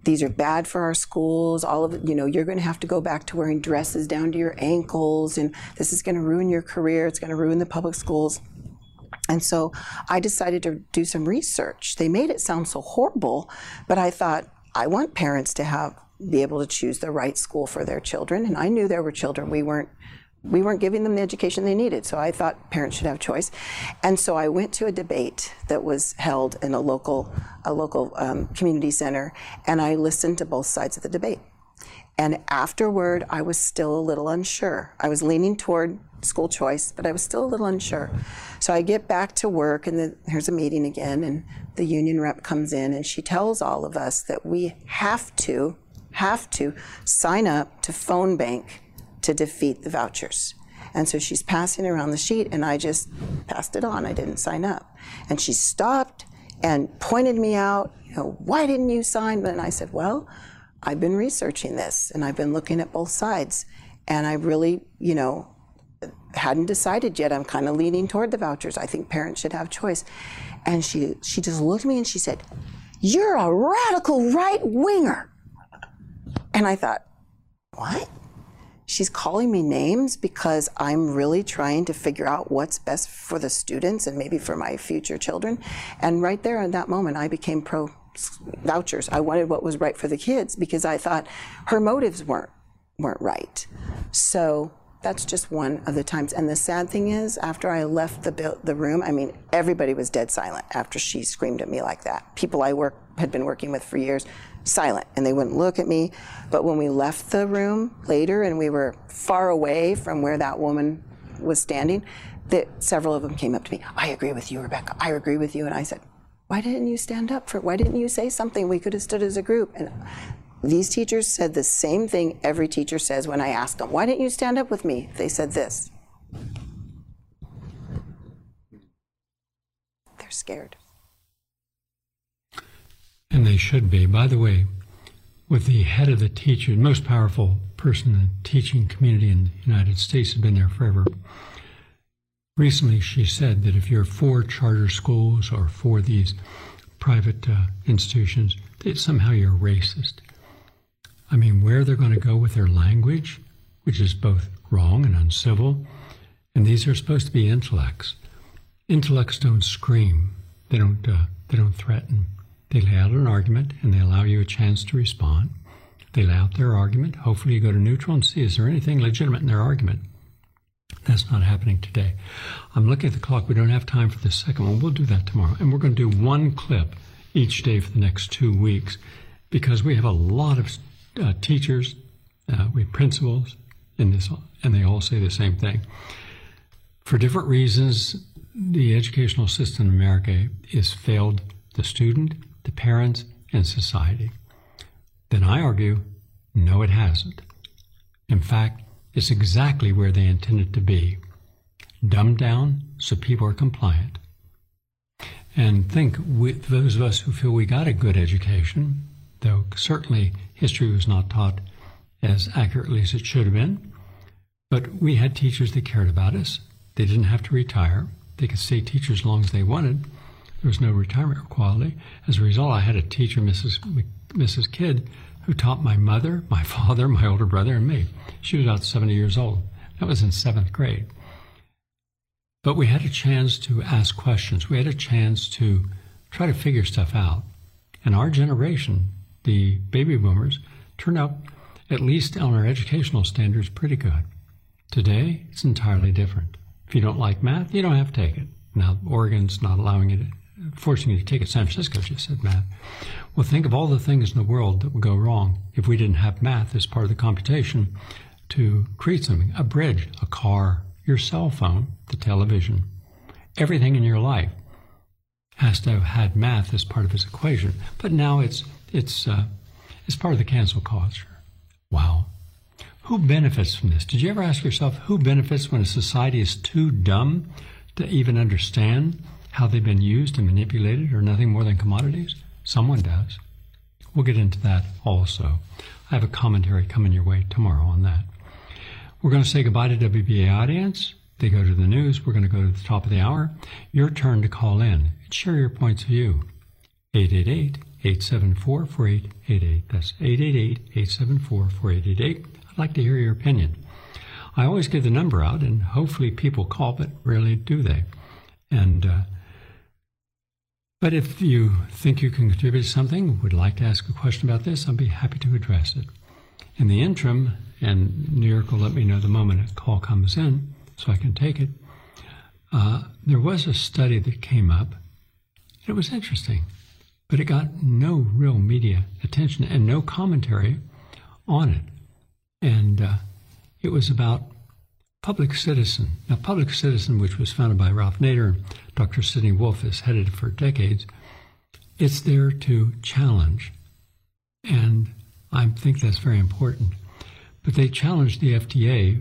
these are bad for our schools. All of it, you're going to have to go back to wearing dresses down to your ankles, and this is going to ruin your career. It's going to ruin the public schools. And so I decided to do some research. They made it sound so horrible, but I thought, I want parents to be able to choose the right school for their children. And I knew there were children we weren't giving them the education they needed. So I thought parents should have choice. And so I went to a debate that was held in a local community center, and I listened to both sides of the debate. And afterward, I was still a little unsure. I was leaning toward school choice, but I was still a little unsure. So I get back to work, and then here's a meeting again, and the union rep comes in, and she tells all of us that we have to sign up to phone bank to defeat the vouchers. And so she's passing around the sheet, and I just passed it on. I didn't sign up. And she stopped and pointed me out, why didn't you sign? And I said, well, I've been researching this, and I've been looking at both sides, and I really, hadn't decided yet. I'm kind of leaning toward the vouchers. I think parents should have choice. And she just looked at me and she said, you're a radical right-winger. And I thought, what? She's calling me names because I'm really trying to figure out what's best for the students and maybe for my future children. And right there in that moment, I became pro vouchers. I wanted what was right for the kids because I thought her motives weren't right. So that's just one of the times. And the sad thing is, after I left the room, everybody was dead silent after she screamed at me like that. People I had been working with for years, silent, and they wouldn't look at me. But when we left the room later and we were far away from where that woman was standing, several of them came up to me. I agree with you, Rebecca. I agree with you. And I said, why didn't you stand up for it? Why didn't you say something? We could have stood as a group. And these teachers said the same thing every teacher says when I ask them, why didn't you stand up with me? They said this. They're scared. And they should be. By the way, with the head of the teacher, the most powerful person in the teaching community in the United States, has been there forever. Recently, she said that if you're for charter schools or for these private institutions, that somehow you're racist. Where they're going to go with their language, which is both wrong and uncivil, and these are supposed to be intellects. Intellects don't scream. They don't threaten. They lay out an argument, and they allow you a chance to respond. They lay out their argument. Hopefully you go to neutral and see, is there anything legitimate in their argument? That's not happening today. I'm looking at the clock. We don't have time for the second one. We'll do that tomorrow. And we're going to do one clip each day for the next 2 weeks because we have a lot of teachers, we have principals in this, and they all say the same thing. For different reasons, the educational system in America has failed the student, the parents, and society. Then I argue, no, it hasn't. In fact, it's exactly where they intended to be. Dumbed down so people are compliant. And think, those of us who feel we got a good education, though certainly history was not taught as accurately as it should have been, but we had teachers that cared about us. They didn't have to retire. They could stay teachers as long as they wanted. There was no retirement equality. As a result, I had a teacher, Mrs. Kidd, who taught my mother, my father, my older brother, and me. She was about 70 years old. That was in 7th grade. But we had a chance to ask questions. We had a chance to try to figure stuff out. And our generation, the baby boomers, turned out, at least on our educational standards, pretty good. Today, it's entirely different. If you don't like math, you don't have to take it. Now, Oregon's not allowing it, forcing you to take it. San Francisco just said math. Well, think of all the things in the world that would go wrong if we didn't have math as part of the computation to create something. A bridge, a car, your cell phone, the television. Everything in your life has to have had math as part of its equation. But now it's part of the cancel culture. Wow. Who benefits from this? Did you ever ask yourself who benefits when a society is too dumb to even understand how they've been used and manipulated or nothing more than commodities? Someone does. We'll get into that also. I have a commentary coming your way tomorrow on that. We're going to say goodbye to WBA audience. They go to the news. We're going to go to the top of the hour. Your turn to call in and share your points of view. 888 888-874-4888. That's 888-874-4888. I'd like to hear your opinion. I always give the number out, and hopefully people call, but rarely do they. But if you think you can contribute something, would like to ask a question about this, I'll be happy to address it. In the interim, and New York will let me know the moment a call comes in so I can take it, there was a study that came up. It was interesting, but it got no real media attention and no commentary on it. And it was about Public Citizen. Now, Public Citizen, which was founded by Ralph Nader and Dr. Sidney Wolfe, has headed it for decades. It's there to challenge, and I think that's very important. But they challenged the FDA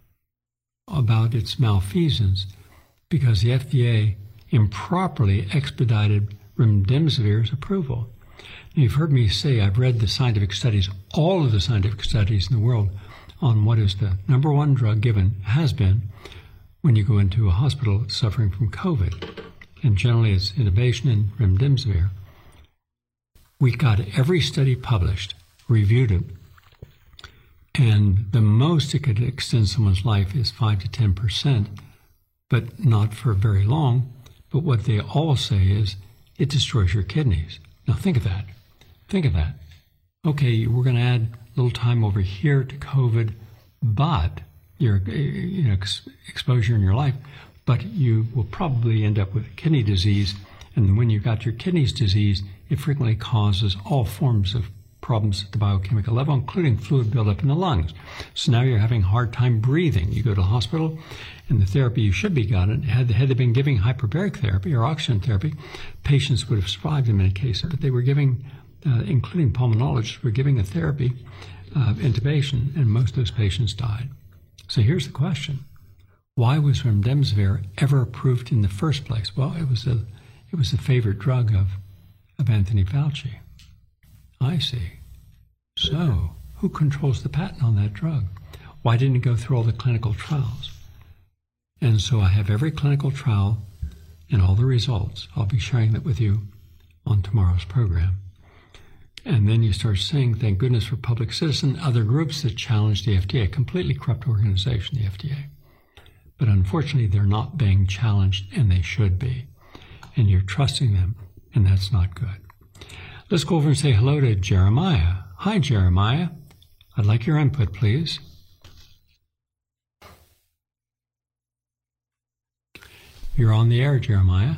about its malfeasance because the FDA improperly expedited remdesivir's approval. Now, you've heard me say I've read the scientific studies, all of the scientific studies in the world, on what is the number one drug given, has been, when you go into a hospital suffering from COVID. And generally it's intubation and remdesivir. We got every study published, reviewed it, and the most it could extend someone's life is 5 to 10%, but not for very long. But what they all say is it destroys your kidneys. Now think of that. Think of that. Okay, we're going to add a little time over here to COVID, but your exposure in your life, but you will probably end up with kidney disease. And when you've got your kidneys disease, it frequently causes all forms of problems at the biochemical level, including fluid buildup in the lungs. So now you're having a hard time breathing. You go to the hospital, and the therapy you should be gotten, had they been giving hyperbaric therapy or oxygen therapy, patients would have survived in many cases, but they were giving, including pulmonologists, were giving a therapy of intubation, and most of those patients died. So here's the question. Why was remdesivir ever approved in the first place? Well, it was the favorite drug of Anthony Fauci. I see. So, who controls the patent on that drug? Why didn't it go through all the clinical trials? And so I have every clinical trial and all the results. I'll be sharing that with you on tomorrow's program. And then you start saying, thank goodness for Public Citizen, other groups that challenge the FDA, a completely corrupt organization, the FDA. But unfortunately, they're not being challenged, and they should be. And you're trusting them, and that's not good. Let's go over and say hello to Jeremiah. Hi, Jeremiah. I'd like your input, please. You're on the air, Jeremiah.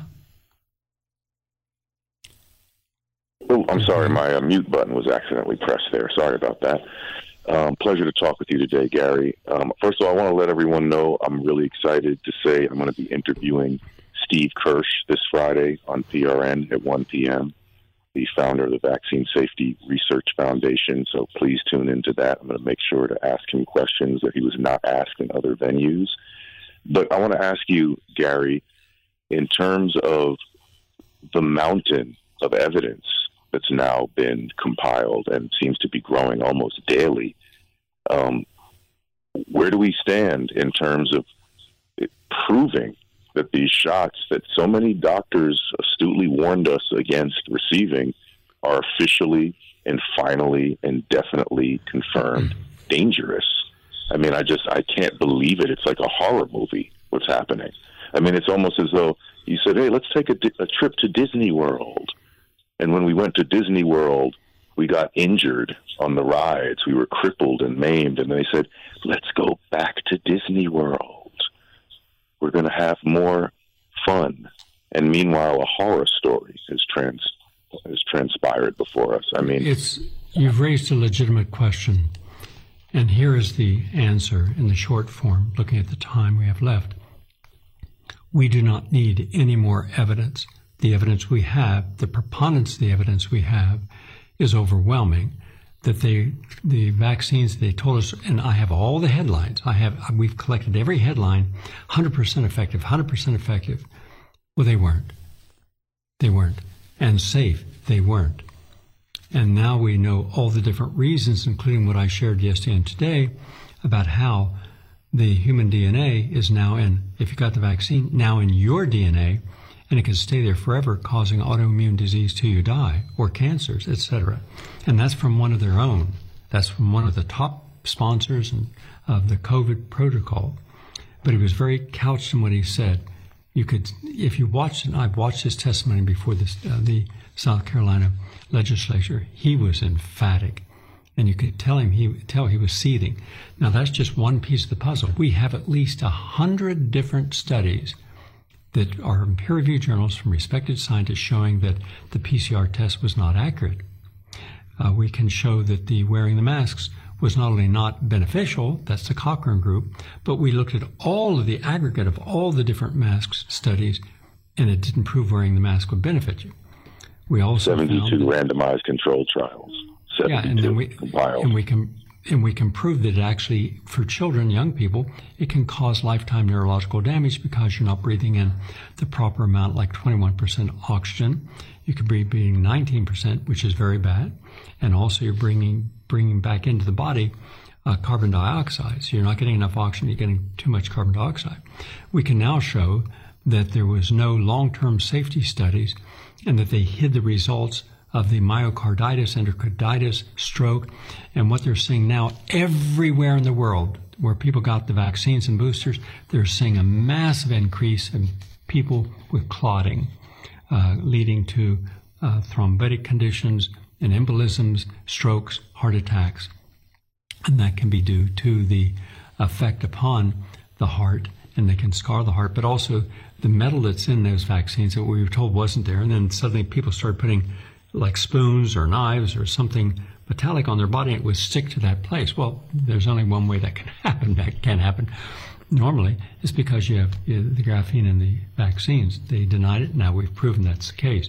Oh, I'm sorry. My mute button was accidentally pressed there. Sorry about that. Pleasure to talk with you today, Gary. First of all, I want to let everyone know I'm really excited to say I'm going to be interviewing Steve Kirsch this Friday on PRN at 1 p.m., the founder of the Vaccine Safety Research Foundation. So please tune into that. I'm going to make sure to ask him questions that he was not asked in other venues. But I want to ask you, Gary, in terms of the mountain of evidence that's now been compiled and seems to be growing almost daily, where do we stand in terms of proving that these shots that so many doctors astutely warned us against receiving are officially and finally and definitely confirmed dangerous? I mean, I can't believe it. It's like a horror movie, what's happening. I mean, it's almost as though you said, hey, let's take a trip to Disney World. And when we went to Disney World, we got injured on the rides. We were crippled and maimed. And they said, let's go back to Disney World. We're going to have more fun. And meanwhile, a horror story has transpired before us. I mean, you've raised a legitimate question. And here is the answer in the short form, looking at the time we have left. We do not need any more evidence. The evidence we have, the preponderance of the evidence we have, is overwhelming. That the vaccines, they told us, and I have all the headlines. We've collected every headline, 100% effective, 100% effective. Well, they weren't. They weren't. And safe, they weren't. And now we know all the different reasons, including what I shared yesterday and today, about how the human DNA is now in, if you got the vaccine, now in your DNA, and it can stay there forever, causing autoimmune disease till you die, or cancers, etc. And that's from one of their own. That's from one of the top sponsors of the COVID protocol. But he was very couched in what he said. You could, if you watched, and I've watched his testimony before this, the South Carolina legislature, he was emphatic. And you could tell he was seething. Now, that's just one piece of the puzzle. We have at least 100 different studies that are in peer-reviewed journals from respected scientists showing that the PCR test was not accurate. We can show that the wearing the masks was not only not beneficial, that's the Cochrane group, but we looked at all of the aggregate of all the different masks studies, and it didn't prove wearing the mask would benefit you. We also 72 randomized controlled trials. 72 yeah, and then compiled. And we can prove that it actually, for children, young people, it can cause lifetime neurological damage because you're not breathing in the proper amount, like 21% oxygen. You could be breathing 19%, which is very bad. And also you're bringing back into the body carbon dioxide. So you're not getting enough oxygen, you're getting too much carbon dioxide. We can now show that there was no long-term safety studies and that they hid the results of the myocarditis, endocarditis, stroke, and what they're seeing now everywhere in the world where people got the vaccines and boosters, they're seeing a massive increase in people with clotting, leading to thrombotic conditions and embolisms, strokes, heart attacks. And that can be due to the effect upon the heart, and they can scar the heart, but also the metal that's in those vaccines that we were told wasn't there. And then suddenly people started putting like spoons or knives or something metallic on their body, and it would stick to that place. Well, there's only one way that can happen. That can happen normally. It's because you have the graphene in the vaccines. They denied it. Now we've proven that's the case.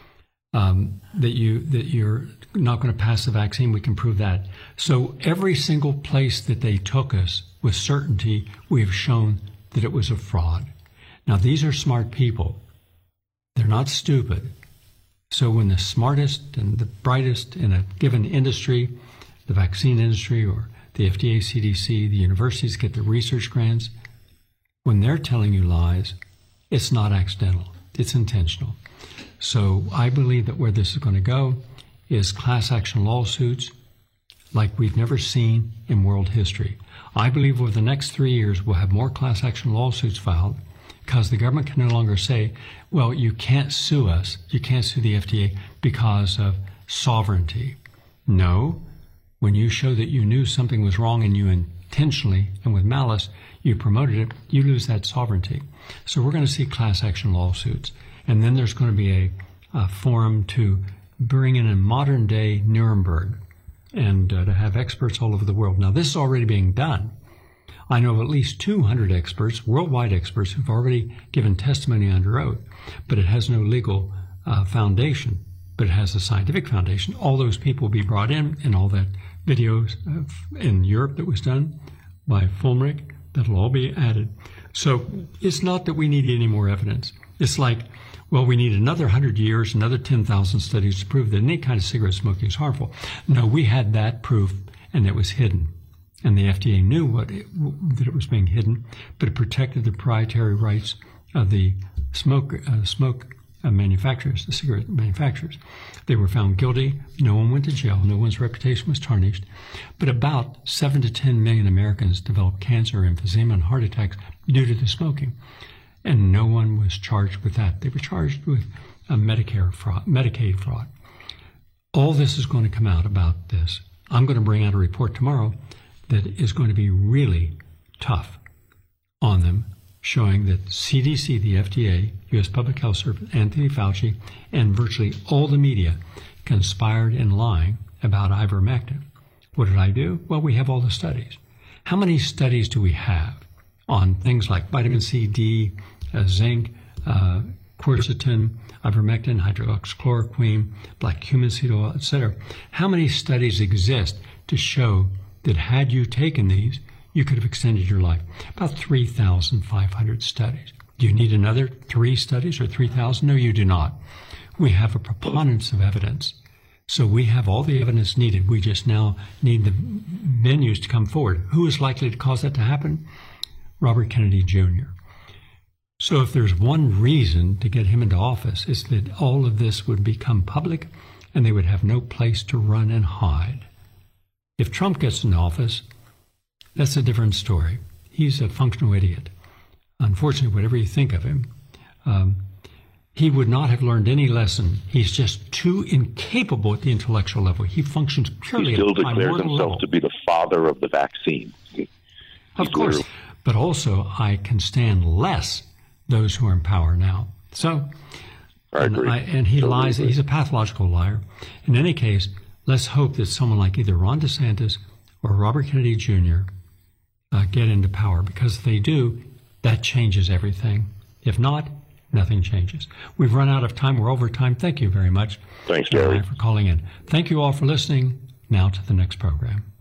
That you're not going to pass the vaccine, we can prove that. So every single place that they took us, with certainty, we have shown that it was a fraud. Now, these are smart people. They're not stupid. So when the smartest and the brightest in a given industry, the vaccine industry or the FDA, CDC, the universities get the research grants, when they're telling you lies, it's not accidental. It's intentional. So I believe that where this is going to go is class action lawsuits like we've never seen in world history. I believe over the next 3 years we'll have more class action lawsuits filed because the government can no longer say, well, you can't sue us, you can't sue the FDA because of sovereignty. No, when you show that you knew something was wrong and you intentionally and with malice, you promoted it, you lose that sovereignty. So we're going to see class action lawsuits. And then there's going to be a forum to bring in a modern day Nuremberg and to have experts all over the world. Now, this is already being done. I know of at least 200 experts, worldwide experts, who've already given testimony under oath, but it has no legal foundation, but it has a scientific foundation. All those people will be brought in, and all that videos in Europe that was done by Fulmrich, that'll all be added. So it's not that we need any more evidence. It's like, well, we need another 100 years, another 10,000 studies to prove that any kind of cigarette smoking is harmful. No, we had that proof, and it was hidden. And the FDA knew that it was being hidden, but it protected the proprietary rights of the smoke manufacturers, the cigarette manufacturers. They were found guilty. No one went to jail. No one's reputation was tarnished. But about 7 to 10 million Americans developed cancer, emphysema, and heart attacks due to the smoking. And no one was charged with that. They were charged with Medicaid fraud. All this is going to come out about this. I'm going to bring out a report tomorrow that is going to be really tough on them, showing that CDC, the FDA, U.S. Public Health Service, Anthony Fauci, and virtually all the media conspired in lying about ivermectin. What did I do? Well, we have all the studies. How many studies do we have on things like vitamin C, D, zinc, quercetin, ivermectin, hydroxychloroquine, black cumin seed oil, etc.? How many studies exist to show that had you taken these, you could have extended your life? About 3,500 studies. Do you need another 3 studies or 3,000? No, you do not. We have a preponderance of evidence. So we have all the evidence needed. We just now need the venues to come forward. Who is likely to cause that to happen? Robert Kennedy Jr. So if there's one reason to get him into office, it's that all of this would become public and they would have no place to run and hide. If Trump gets in office, that's a different story. He's a functional idiot. Unfortunately, whatever you think of him, he would not have learned any lesson. He's just too incapable at the intellectual level. He functions purely at a primordial level. He still declares himself to be the father of the vaccine. Of course. But also, I can stand less those who are in power now. So, I agree. And he lies. He's a pathological liar. In any case, let's hope that someone like either Ron DeSantis or Robert Kennedy Jr. Get into power, because if they do, that changes everything. If not, nothing changes. We've run out of time. We're over time. Thank you very much. Thanks, Gary, for calling in. Thank you all for listening. Now to the next program.